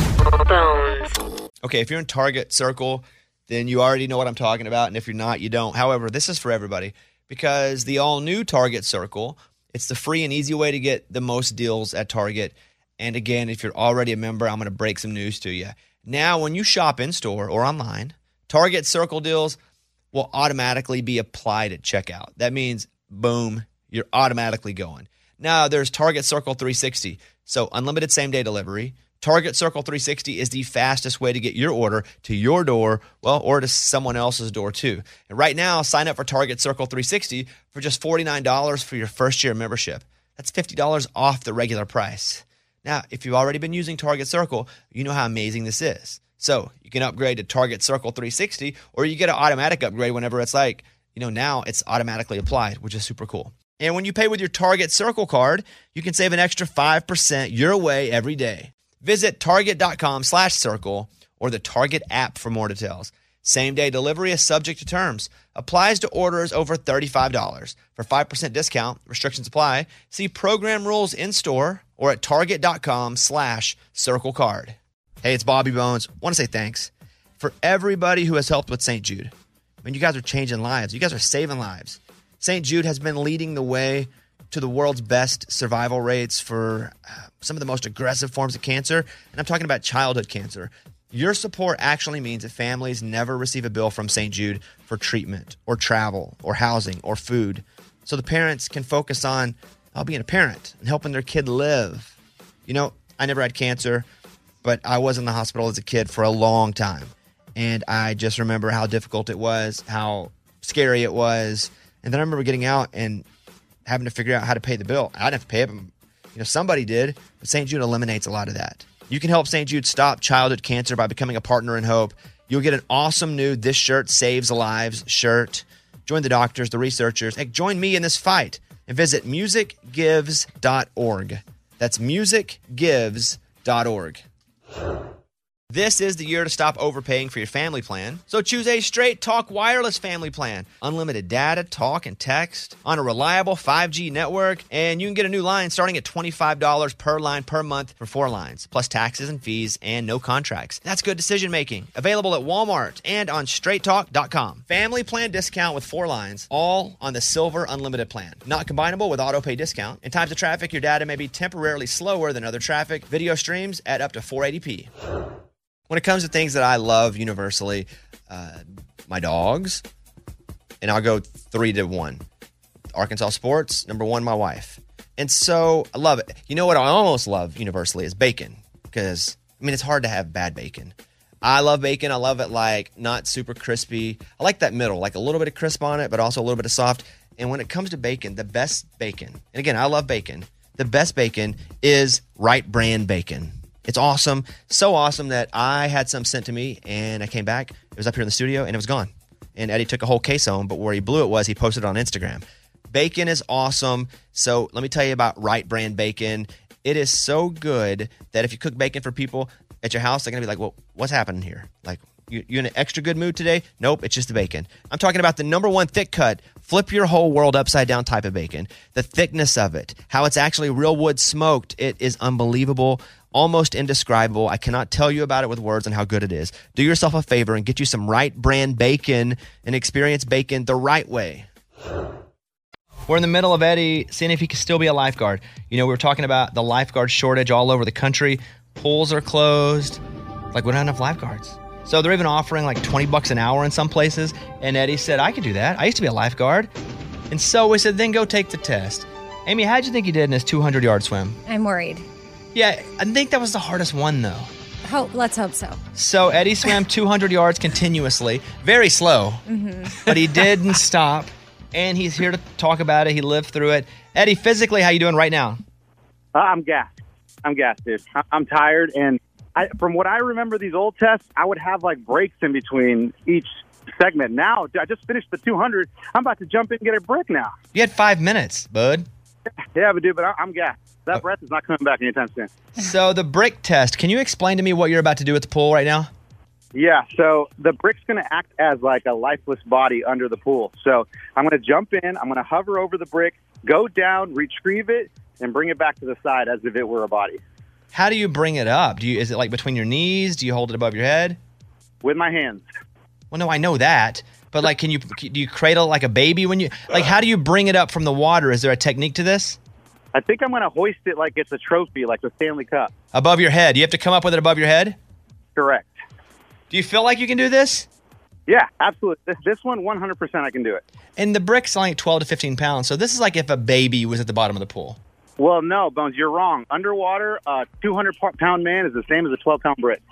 Okay, if you're in Target Circle, then you already know what I'm talking about. And if you're not, you don't. However, this is for everybody because the all-new Target Circle, it's the free and easy way to get the most deals at Target. And again, if you're already a member, I'm going to break some news to you. Now, when you shop in-store or online, Target Circle deals will automatically be applied at checkout. That means, boom, you're automatically going. Now, there's Target Circle three sixty. So, unlimited same-day delivery. Target Circle three sixty is the fastest way to get your order to your door, well, or to someone else's door too. And right now, sign up for Target Circle three sixty for just forty-nine dollars for your first year membership. That's fifty dollars off the regular price. Now, if you've already been using Target Circle, you know how amazing this is. So you can upgrade to Target Circle three sixty, or you get an automatic upgrade whenever it's like, you know, now it's automatically applied, which is super cool. And when you pay with your Target Circle card, you can save an extra five percent your way every day. Visit target.com slash circle or the Target app for more details. Same-day delivery is subject to terms. Applies to orders over thirty-five dollars. For five percent discount, restrictions apply. See program rules in-store or at target.com slash circle card. Hey, it's Bobby Bones. Want to say thanks for everybody who has helped with Saint Jude. I mean, you guys are changing lives. You guys are saving lives. Saint Jude has been leading the way to the world's best survival rates for uh, some of the most aggressive forms of cancer, and I'm talking about childhood cancer. Your support actually means that families never receive a bill from Saint Jude for treatment or travel or housing or food. So the parents can focus on uh, being a parent and helping their kid live. You know, I never had cancer, but I was in the hospital as a kid for a long time. And I just remember how difficult it was, how scary it was. And then I remember getting out and having to figure out how to pay the bill. I didn't have to pay it, but you know, somebody did. But Saint Jude eliminates a lot of that. You can help Saint Jude stop childhood cancer by becoming a partner in hope. You'll get an awesome new This Shirt Saves Lives shirt. Join the doctors, the researchers. Hey, join me in this fight and visit music gives dot org. That's music gives dot org. This is the year to stop overpaying for your family plan. So choose a Straight Talk Wireless family plan. Unlimited data, talk, and text on a reliable five G network. And you can get a new line starting at twenty-five dollars per line per month for four lines, plus taxes and fees and no contracts. That's good decision making. Available at Walmart and on straight talk dot com. Family plan discount with four lines, all on the Silver Unlimited plan. Not combinable with auto pay discount. In times of traffic, your data may be temporarily slower than other traffic. Video streams at up to four eighty p. When it comes to things that I love universally, uh, my dogs, and I'll go three to one. Arkansas sports, number one, my wife. And so I love it. You know what I almost love universally is bacon, because, I mean, it's hard to have bad bacon. I love bacon. I love it like not super crispy. I like that middle, like a little bit of crisp on it, but also a little bit of soft. And when it comes to bacon, the best bacon, and again, I love bacon, the best bacon is Wright Brand bacon. It's awesome. So awesome that I had some sent to me and I came back. It was up here in the studio and it was gone. And Eddie took a whole case home, but where he blew it was he posted it on Instagram. Bacon is awesome. So let me tell you about Wright Brand bacon. It is so good that if you cook bacon for people at your house, they're going to be like, well, what's happening here? Like, you, you in an extra good mood today? Nope, it's just the bacon. I'm talking about the number one thick cut, flip your whole world upside down type of bacon. The thickness of it, how it's actually real wood smoked. It is unbelievable. Almost indescribable. I cannot tell you about it with words and how good it is. Do yourself a favor and get you some Wright Brand bacon and experience bacon the right way. We're in the middle of Eddie seeing if he can still be a lifeguard. You know, we were talking about the lifeguard shortage all over the country. Pools are closed. Like, we don't have enough lifeguards. So they're even offering like twenty bucks an hour in some places. And Eddie said, I could do that. I used to be a lifeguard. And so we said, then go take the test. Amy, how'd you think you did in this two hundred yard swim? I'm worried. Yeah, I think that was the hardest one, though. Hope, let's hope so. So Eddie swam two hundred yards continuously, very slow, Mm-hmm. but he didn't stop, and he's here to talk about it. He lived through it. Eddie, physically, how you doing right now? Uh, I'm gassed. I'm gassed, dude. I- I'm tired, and I, from what I remember, these old tests, I would have like breaks in between each segment. Now, I just finished the two hundred. I'm about to jump in and get a brick now. You had five minutes, bud. Yeah, but dude, but I- I'm gassed. That breath is not coming back anytime soon. So the brick test, can you explain to me what you're about to do at the pool right now? Yeah, so the brick's going to act as like a lifeless body under the pool. So I'm going to jump in, I'm going to hover over the brick, go down, retrieve it, and bring it back to the side as if it were a body. How do you bring it up? Do you is it like between your knees? Do you hold it above your head? With my hands. Well, no, I know that. But like, can you do you cradle like a baby when you like? How do you bring it up from the water? Is there a technique to this? I think I'm going to hoist it like it's a trophy, like the Stanley Cup. Above your head. You have to come up with it above your head? Correct. Do you feel like you can do this? Yeah, absolutely. This, this one, one hundred percent I can do it. And the brick's like twelve to fifteen pounds. So this is like if a baby was at the bottom of the pool. Well, no, Bones, you're wrong. Underwater, a two hundred pound man is the same as a twelve pound brick.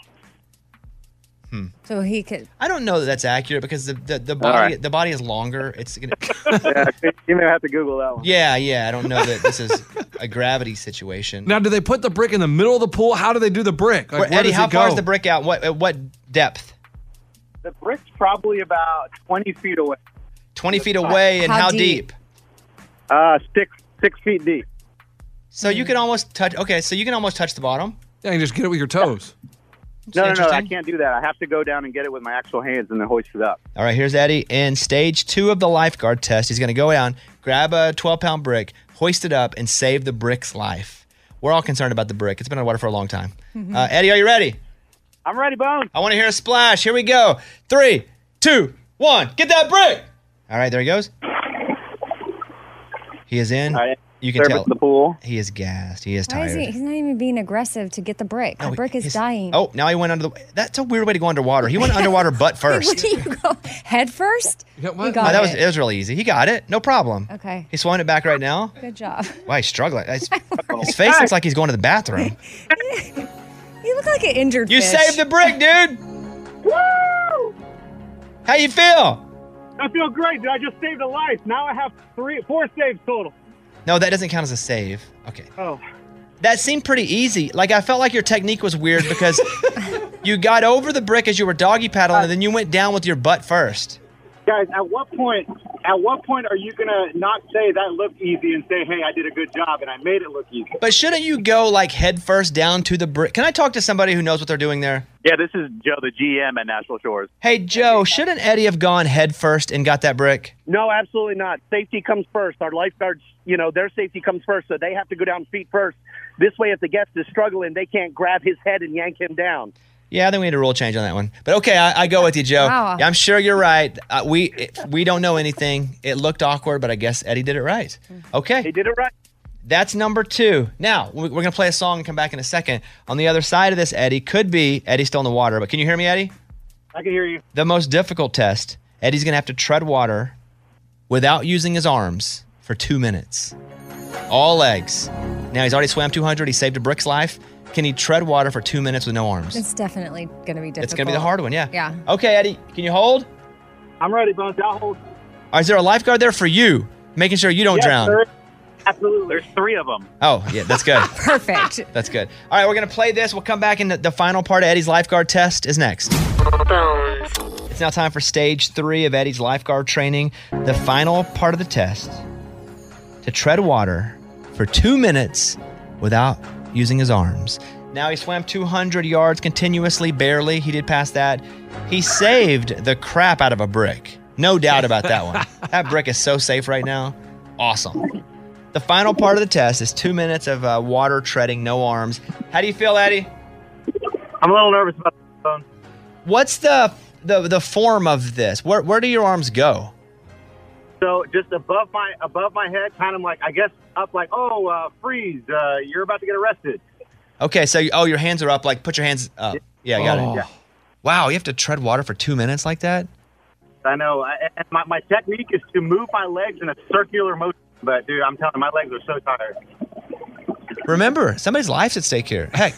Hmm. So he could. I don't know that that's accurate because the the, the body right. the body is longer. It's gonna. Yeah, you may have to Google that one. yeah, yeah. I don't know that this is a gravity situation. Now, do they put the brick in the middle of the pool? How do they do the brick? Like, Where, where Eddie, does how it far go? is the brick out? What at what depth? The brick's probably about twenty feet away. Twenty feet away, and How how deep? deep? Uh, six six feet deep. So you can almost touch. Okay, so you can almost touch the bottom. Yeah, you just get it with your toes. No, no, no, I Interesting. can't do that. I have to go down and get it with my actual hands and then hoist it up. All right, here's Eddie in stage two of the lifeguard test. He's going to go down, grab a twelve pound brick, hoist it up, and save the brick's life. We're all concerned about the brick. It's been in the water for a long time. Uh, Eddie, are you ready? I'm ready, Bones. I want to hear a splash. Here we go. Three, two, one. Get that brick. All right, there he goes. He is in. All right. You can service tell the pool. he is gassed. He is Why is tired. he? He's not even being aggressive to get the brick. No, the brick is he's- dying. Oh, now he went under the. That's a weird way to go underwater. He went underwater butt first. Where do you go? Head first? Yeah, You what? got Oh, that was it. it was really easy. He got it. No problem. Okay. He's swallowing it back right now. Good job. Wow, he's struggling. His, his face looks like he's going to the bathroom. You look like an injured You fish. saved the brick, dude. Woo! How you feel? I feel great, dude. I just saved a life. Now I have three, four saves total. No, that doesn't count as a save. Okay. Oh. That seemed pretty easy. Like, I felt like your technique was weird because you got over the brick as you were doggy paddling, and then you went down with your butt first. Guys, at what point at what point are you going to not say that looked easy and say, hey, I did a good job and I made it look easy? But shouldn't you go, like, head first down to the brick? Can I talk to somebody who knows what they're doing there? Yeah, this is Joe, the G M at Natural Shores. Hey, Joe, shouldn't Eddie have gone head first and got that brick? No, absolutely not. Safety comes first. Our lifeguards, you know, their safety comes first, so they have to go down feet first. This way, if the guest is struggling, they can't grab his head and yank him down. Yeah, I think we need a rule change on that one. But okay, I, I go with you, Joe. Wow. Yeah, I'm sure you're right. Uh, we it, we don't know anything. It looked awkward, but I guess Eddie did it right. Okay. He did it right. That's number two. Now, we- we're going to play a song and come back in a second. On the other side of this, Eddie, could be Eddie's still in the water. But can you hear me, Eddie? I can hear you. The most difficult test, Eddie's going to have to tread water without using his arms for two minutes. All legs. Now, he's already swam two hundred. He saved a brick's life. Can he tread water for two minutes with no arms? It's definitely going to be difficult. It's going to be the hard one, yeah. Yeah. Okay, Eddie, can you hold? I'm ready, Bones. I'll hold. Or is there a lifeguard there for you, making sure you don't Yes, drown? sir. Absolutely. There's three of them. Oh, yeah, that's good. Perfect. That's good. All right, we're going to play this. We'll come back, and the, the final part of Eddie's lifeguard test is next. It's now time for stage three of Eddie's lifeguard training. The final part of the test, to tread water for two minutes without using his arms. Now, he swam two hundred yards continuously, barely. He did pass that. He saved the crap out of a brick. No doubt about that one. That brick is so safe right now. Awesome. The final part of the test is two minutes of uh, water treading, no arms. How do you feel, Eddie? I'm a little nervous about the phone. What's the the the form of this? Where where do your arms go? So just above my above my head, kind of like, I guess, up like, oh, uh, freeze, uh, you're about to get arrested. Okay, so oh, your hands are up. Like, put your hands up. Yeah, I got Oh. it. Yeah. Wow, you have to tread water for two minutes like that? I know. I, and my, my technique is to move my legs in a circular motion. But, dude, I'm telling you, my legs are so tired. Remember, somebody's life's at stake here. Heck,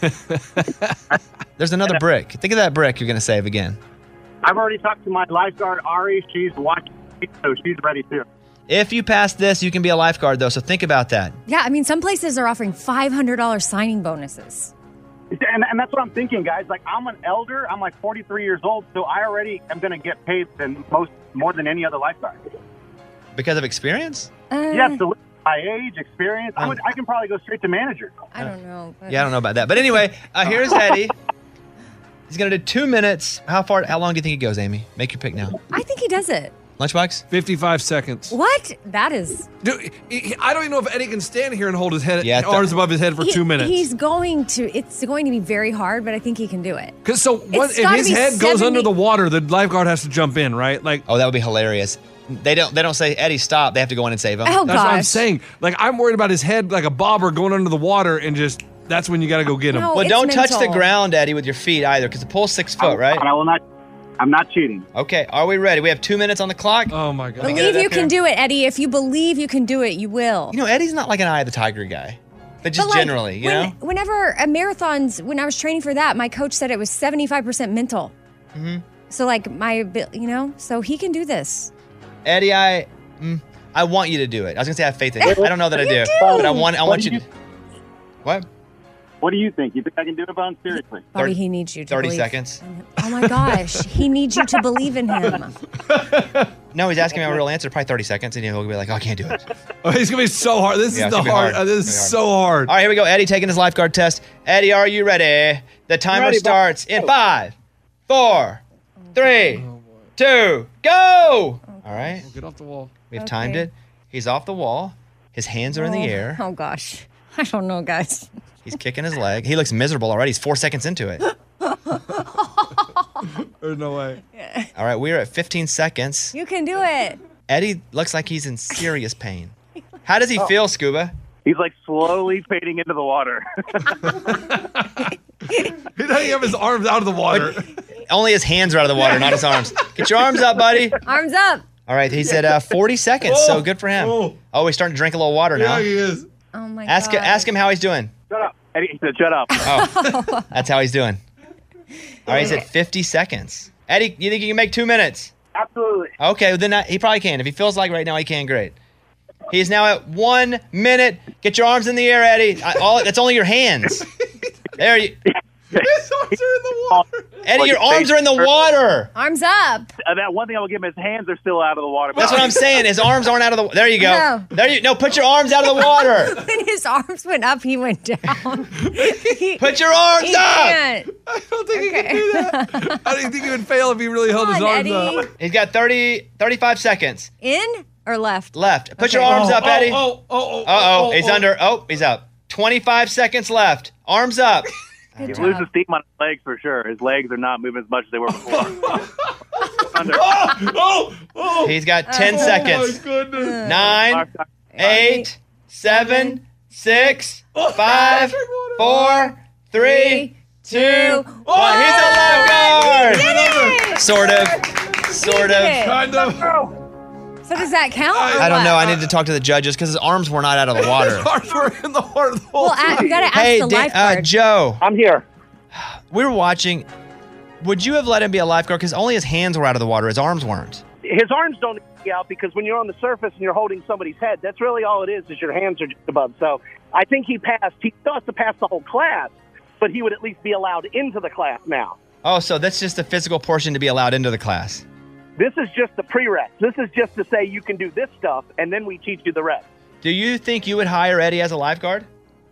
there's another brick. Think of that brick you're going to save again. I've already talked to my lifeguard, Ari. She's watching, so she's ready, too. If you pass this, you can be a lifeguard, though, so think about that. Yeah, I mean, some places are offering five hundred dollars signing bonuses. And, and that's what I'm thinking, guys. Like, I'm an elder. I'm like forty-three years old, so I already am going to get paid than most, more than any other lifeguard. Because of experience? Uh, Yes, so my age, experience, I, would, I can probably go straight to manager. I don't know. But Yeah, I don't know about that. But anyway, uh, here's Eddie. He's going to do two minutes. How far? How long do you think he goes, Amy? Make your pick now. I think he does it. Lunchbox? fifty-five seconds. What? That is. Dude, he- he- I don't even know if Eddie can stand here and hold his head, Yeah, arms above his head for He- two minutes. He's going to. It's going to be very hard, but I think he can do it. Because so what, It's if gotta his be head goes seventy under the water, the lifeguard has to jump in, right? Like, Oh, that would be hilarious. They don't They don't say, Eddie, stop. They have to go in and save him. Oh, that's what I'm gosh. saying. Like, I'm worried about his head like a bobber going under the water, and just that's when you got to go get him. No, Well, it's don't touch the mental. ground, Eddie, with your feet either, because the pool's six foot, right? And I will not, I'm not cheating. Okay, are we ready? We have two minutes on the clock. Oh my god! Let me get Believe it up you can here. do it, Eddie. If you believe you can do it, you will. You know, Eddie's not like an eye of the tiger guy, but just But, like, generally, you when- know? Whenever a marathons, when I was training for that, my coach said it was seventy-five percent mental. Mm-hmm. So, like, my, abil- you know, so he can do this. Eddie, I mm, I want you to do it. I was going to say I have faith in you. I don't know that I do, You do. but I want, I What want do you you- to. What? What do you think? You think I can do it, Bones? Seriously? Bobby, thirty- he needs you to thirty believe. seconds. Oh my gosh, he needs you to believe in him. No, he's asking me a real answer, probably thirty seconds, and he'll be like, oh, I can't do it. Oh, it's gonna be so hard. This Yeah, is it's the gonna be hard. hard. uh, this It's is gonna be so hard. All right, here we go. Eddie taking his lifeguard test. Eddie, are you ready? The timer Ready, starts Bob. in five, four, three, two, go. All right, Get off the wall. we've Okay. timed it. He's off the wall. His hands are in the Oh, air. Oh gosh, I don't know, guys. He's kicking his leg. He looks miserable already. He's four seconds into it. There's no way. All right, we're at fifteen seconds. You can do it. Eddie looks like he's in serious pain. How does he feel, Scuba? He's like slowly fading into the water. He doesn't have his arms out of the water. Only his hands are out of the water, not his arms. Get your arms up, buddy. Arms up. All right, he's at uh, forty seconds, Oh, so good for him. oh. Oh, he's starting to drink a little water now. Yeah, he is. Oh my Ask god. ask him how he's doing. Shut up. Eddie, he said, shut up. Oh, that's how he's doing. All right, he's at fifty seconds. Eddie, you think you can make two minutes? Absolutely. Okay, well, then uh, he probably can. If he feels like right now, he can. Great. He's now at one minute. Get your arms in the air, Eddie. I, all, that's only your hands. There you. His arms are in the water. Eddie, Like your his face arms are in the hurts. water. Arms up. Uh, that one thing I will give him, his hands are still out of the water. That's what I'm saying. His arms aren't out of the. There you go. No. There you. No, put your arms out of the water. When his arms went up, he went down. He- Put your arms he up. can't. I don't think he can do that. I don't think he would fail if he really held Come his on, arms Eddie. up. He's got thirty, thirty-five seconds In or left? left. Put Okay. your arms Oh, up, Eddie. Oh, oh, oh, oh, Uh-oh, oh, he's oh. under. Oh, he's up. twenty-five seconds left. Arms up. Good He job. loses steam on his legs for sure. His legs are not moving as much as they were before. Under. Oh, oh. He's got ten Oh, seconds. my goodness. Nine, eight, seven, six, five, four, three, two, one. He's a lifeguard. Sort of. Sort of. it. Kind of. So does that count? or I don't what? know. I need to talk to the judges because his arms were not out of the water. His arms were in the water the whole Well, time. I, you gotta ask Hey, the Dan- lifeguard. uh, Joe, I'm here. we were watching. Would you have let him be a lifeguard? Because only his hands were out of the water. His arms weren't. His arms don't need to be out because when you're on the surface and you're holding somebody's head, that's really all it is, is your hands are just above. So I think he passed. He still has to pass the whole class, but he would at least be allowed into the class now. Oh, so that's just the physical portion to be allowed into the class. This is just the prereqs. This is just to say you can do this stuff, and then we teach you the rest. Do you think you would hire Eddie as a lifeguard?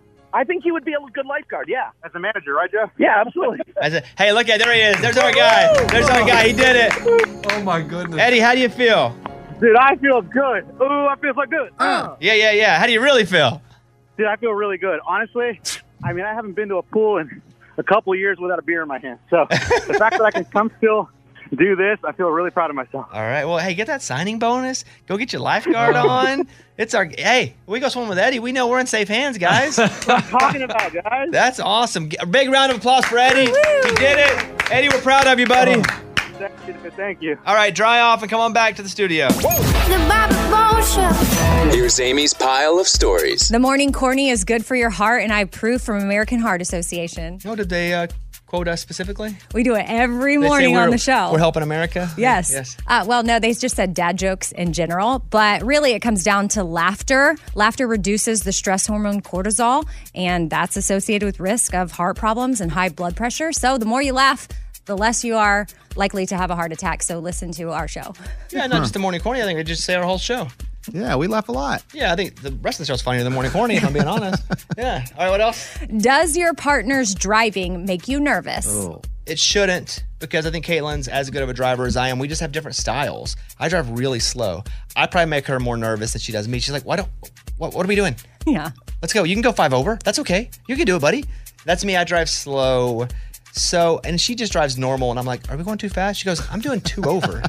I think he would be a good lifeguard, yeah. As a manager, right, Joe? Yeah, absolutely. As a, hey, look at there he is. There's our guy. There's our guy. He did it. Oh, my goodness. Eddie, how do you feel? Dude, I feel good. Ooh, I feel so good. Uh. Yeah, yeah, yeah. How do you really feel? Dude, I feel really good. Honestly, I mean, I haven't been to a pool in a couple of years without a beer in my hand. So the fact that I can come still do this, I feel really proud of myself. All right. Well, hey, get that signing bonus. Go get your lifeguard on. It's our hey. We go swim with Eddie. We know we're in safe hands, guys. What I'm talking about, guys. That's awesome. A big round of applause for Eddie. You did it, Eddie. We're proud of you, buddy. Thank you. Thank you. All right, dry off and come on back to the studio. The Bobby Bones Show. Here's Amy's pile of stories. The morning corny is good for your heart, and I approve from American Heart Association. Oh, did they uh, quote us specifically? We do it every They say morning on we're- the show. We're helping America. Yes. Yes. Uh, well, no, they just said dad jokes in general, but really it comes down to laughter. Laughter reduces the stress hormone cortisol, and that's associated with risk of heart problems and high blood pressure. So the more you laugh, the less you are likely to have a heart attack. So listen to our show. Yeah, not just the morning corny. I think they just say our whole show. Yeah, we laugh a lot. Yeah, I think the rest of the show's funnier than morning corny, if I'm being honest. Yeah. All right, what else? Does your partner's driving make you nervous? Oh. It shouldn't, because I think Caitlin's as good of a driver as I am. We just have different styles. I drive really slow. I probably make her more nervous than she does me. She's like, "Why don't? What, what are we doing? Yeah. Let's go. You can go five over. That's okay. You can do it, buddy." That's me. I drive slow. So, and she just drives normal, and I'm like, "Are we going too fast?" She goes, "I'm doing two over."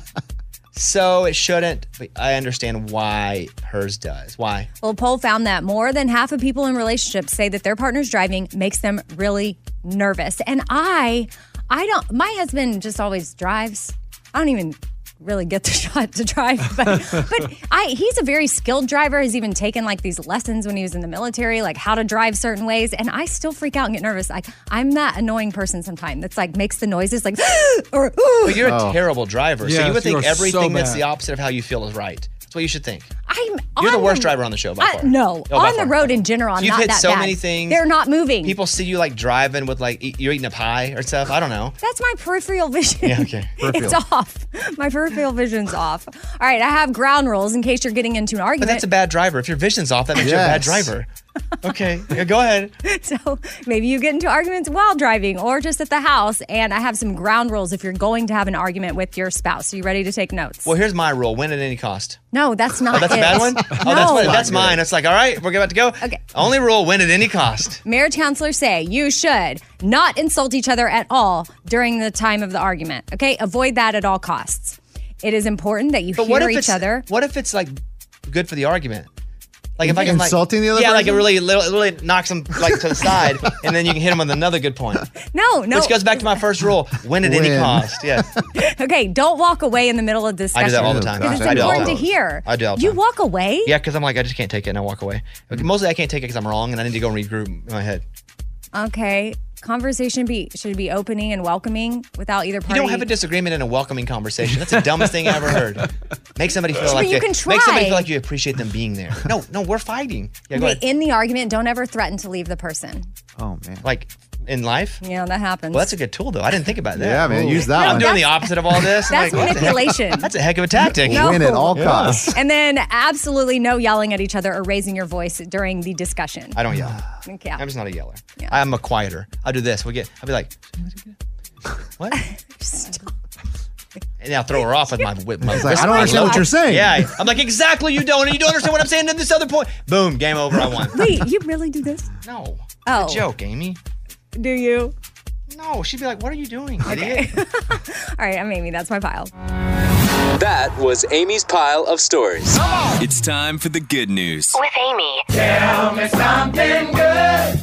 So it shouldn't, but I understand why hers does. Why? Well, a poll found that more than half of people in relationships say that their partner's driving makes them really nervous. And I, I don't, my husband just always drives. I don't even really get the shot to drive, but but I he's a very skilled driver. He's even taken like these lessons when he was in the military, like how to drive certain ways. And I still freak out and get nervous. Like I'm that annoying person sometimes that's like makes the noises like or ooh. But you're a terrible driver, so Yes, you would you think are so everything that's bad. the opposite of how you feel is right. That's what you should think. I'm You're the on worst driver on the show by I- far. no, Oh, by on the far. road in general, I'm You've not hit that so bad. many things. They're not moving. People see you like driving with like eat, you're eating a pie or stuff. I don't know. That's my peripheral vision. Yeah, okay. It's off. My peripheral vision's off. All right, I have ground rules in case you're getting into an But argument. that's a bad driver. If your vision's off, that makes you a bad Yes. driver. Okay, yeah, go ahead. So maybe you get into arguments while driving or just at the house. And I have some ground rules if you're going to have an argument with your spouse. Are you ready to take notes? Well, here's my rule: win at any cost. No, that's not Oh, that's it. a bad one. No. Oh, that's what, that's mine. It's like, all right, we're about to go. Okay. Only rule: win at any cost. Marriage counselors say you should not insult each other at all during the time of the argument. Okay, avoid that at all costs. It is important that you But hear what if each it's other. what if it's like good for the argument? Like if I can insulting like, the other yeah, person? like it really, really, really knocks them like to the side, and then you can hit them with another good point. No, no. Which goes back to my first rule: win at any Win. cost. Yes, Okay, don't walk away in the middle of the discussion. I do that all the time. Because it's I do all important the to time. hear. I do all the You time. walk away? Yeah, because I'm like I just can't take it, and I walk away. Mostly I can't take it because I'm wrong, and I need to go regroup in my head. Okay. Conversation be should be opening and welcoming without either You party. don't have a disagreement in a welcoming conversation. That's the dumbest thing I ever heard. Make somebody feel But like you they, can make somebody try. feel like you appreciate them being there. No, no, we're fighting. Yeah, go Okay, ahead. in the argument, don't ever threaten to leave the person. Oh, man. Like in life. Yeah, that happens. Well, that's a good tool, though. I didn't think about that. Yeah, man, Ooh. use that I'm one. doing the opposite of all this. I'm That's like, what the heck? manipulation. That's a heck of a tactic. No. Win at all costs. And then absolutely no yelling at each other or raising your voice during the discussion. I don't yell. Okay. I'm just not a yeller. Yeah. I'm a quieter. I'll do this. We'll get. I'll be like, what? And I'll throw her off with my with my. It's like, I don't understand what you're saying. Yeah, I'm like exactly. You don't, and you don't understand what I'm saying. To this other point, boom, game over. I won. Wait, you really do this? No. Oh. It's a joke, Amy. Do you? No, she'd be like, "What are you doing, Okay. idiot?" All right, I'm Amy. That's my pile. That was Amy's pile of stories. It's time for the good news. With Amy. Tell me something good.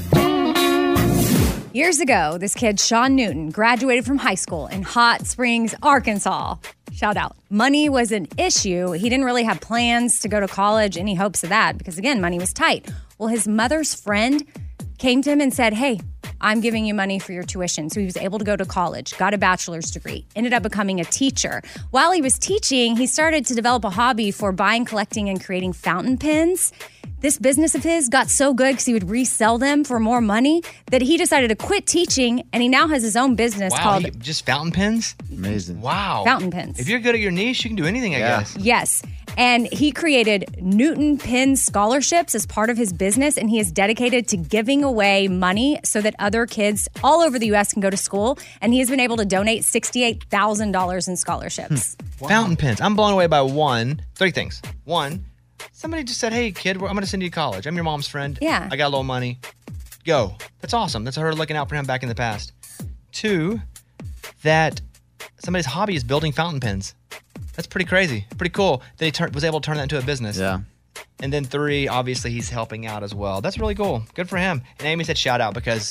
Years ago, this kid, Sean Newton, graduated from high school in Hot Springs, Arkansas. Shout out. Money was an issue. He didn't really have plans to go to college, any hopes of that, because again, money was tight. Well, his mother's friend came to him and said, hey, I'm giving you money for your tuition. So he was able to go to college, got a bachelor's degree, ended up becoming a teacher. While he was teaching, he started to develop a hobby for buying, collecting, and creating fountain pens. This business of his got so good because he would resell them for more money that he decided to quit teaching, and he now has his own business Wow, called he- just fountain pens. Amazing. Wow. Fountain Pens. If you're good at your niche, you can do anything, I Yeah. guess. Yes. And he created Newton Pen Scholarships as part of his business, and he is dedicated to giving away money so that other kids all over the U S can go to school. And he has been able to donate sixty-eight thousand dollars in scholarships. Fountain pens. I'm blown away by one, three things. One, somebody just said, hey, kid, I'm going to send you to college. I'm your mom's friend. Yeah. I got a little money. Go. That's awesome. That's her looking out for him back in the past. Two, that somebody's hobby is building fountain pens. That's pretty crazy. Pretty cool that he tur- was able to turn that into a business. Yeah. And then three, obviously, he's helping out as well. That's really cool. Good for him. And Amy said shout out because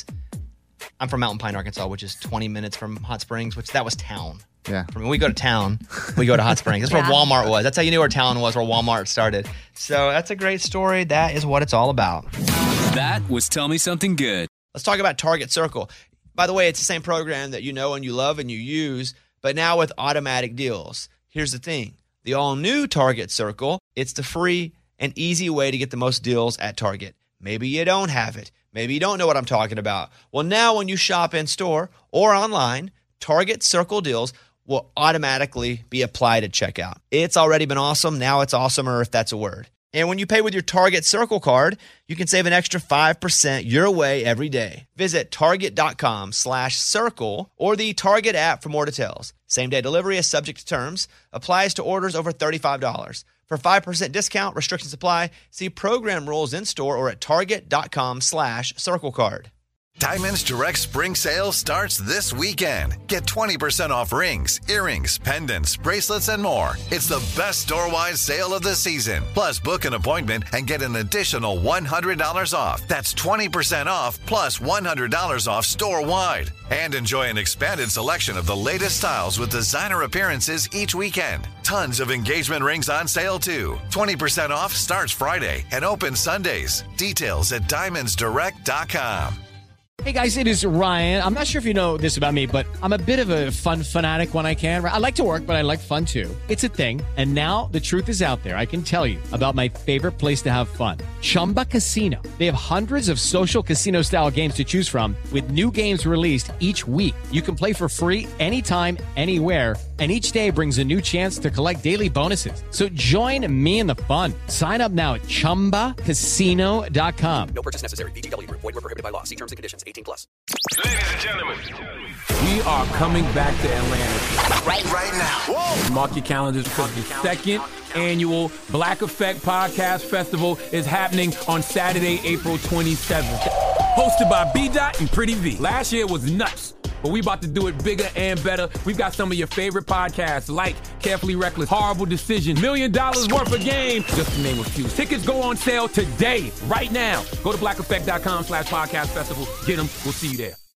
I'm from Mountain Pine, Arkansas, which is twenty minutes from Hot Springs, which that was town. Yeah. I mean, we go to town, we go to Hot Springs. That's Yeah. where Walmart was. That's how you knew where town was, where Walmart started. So that's a great story. That is what it's all about. That was Tell Me Something Good. Let's talk about Target Circle. By the way, it's the same program that you know and you love and you use, but now with automatic deals. Here's the thing. The all-new Target Circle, it's the free and easy way to get the most deals at Target. Maybe you don't have it. Maybe you don't know what I'm talking about. Well, now when you shop in store or online, Target Circle deals will automatically be applied at checkout. It's already been awesome. Now it's awesomer, if that's a word. And when you pay with your Target Circle card, you can save an extra five percent your way every day. Visit target.com slash circle or the Target app for more details. Same day delivery is subject to terms. Applies to orders over thirty-five dollars. For five percent discount, restrictions apply. See program rules in store or at target.com slash circle card. Diamonds Direct Spring Sale starts this weekend. Get twenty percent off rings, earrings, pendants, bracelets, and more. It's the best store-wide sale of the season. Plus, book an appointment and get an additional one hundred dollars off. That's twenty percent off plus one hundred dollars off store-wide. And enjoy an expanded selection of the latest styles with designer appearances each weekend. Tons of engagement rings on sale, too. twenty percent off starts Friday and opens Sundays. Details at diamonds direct dot com. Hey guys, it is Ryan. I'm not sure if you know this about me, but I'm a bit of a fun fanatic when I can. I like to work, but I like fun too. It's a thing. And now the truth is out there. I can tell you about my favorite place to have fun. Chumba Casino. They have hundreds of social casino style games to choose from with new games released each week. You can play for free anytime, anywhere. And each day brings a new chance to collect daily bonuses. So join me in the fun. Sign up now at chumba casino dot com. No purchase necessary. V G W Group. Void where prohibited by law. See terms and conditions. eighteen plus. Ladies and gentlemen, we are coming back to Atlanta. Right, right now. Whoa. Mark your calendars because the second annual Black Effect Podcast Festival is happening on Saturday, April twenty-seventh. Hosted by B-Dot and Pretty V. Last year was nuts. but we about to do it bigger and better. We've got some of your favorite podcasts like Carefully Reckless, Horrible Decision, Million Dollars Worth of Game, just to name a few. Tickets go on sale today, right now. Go to black effect dot com slash podcast festival. Get them. We'll see you there.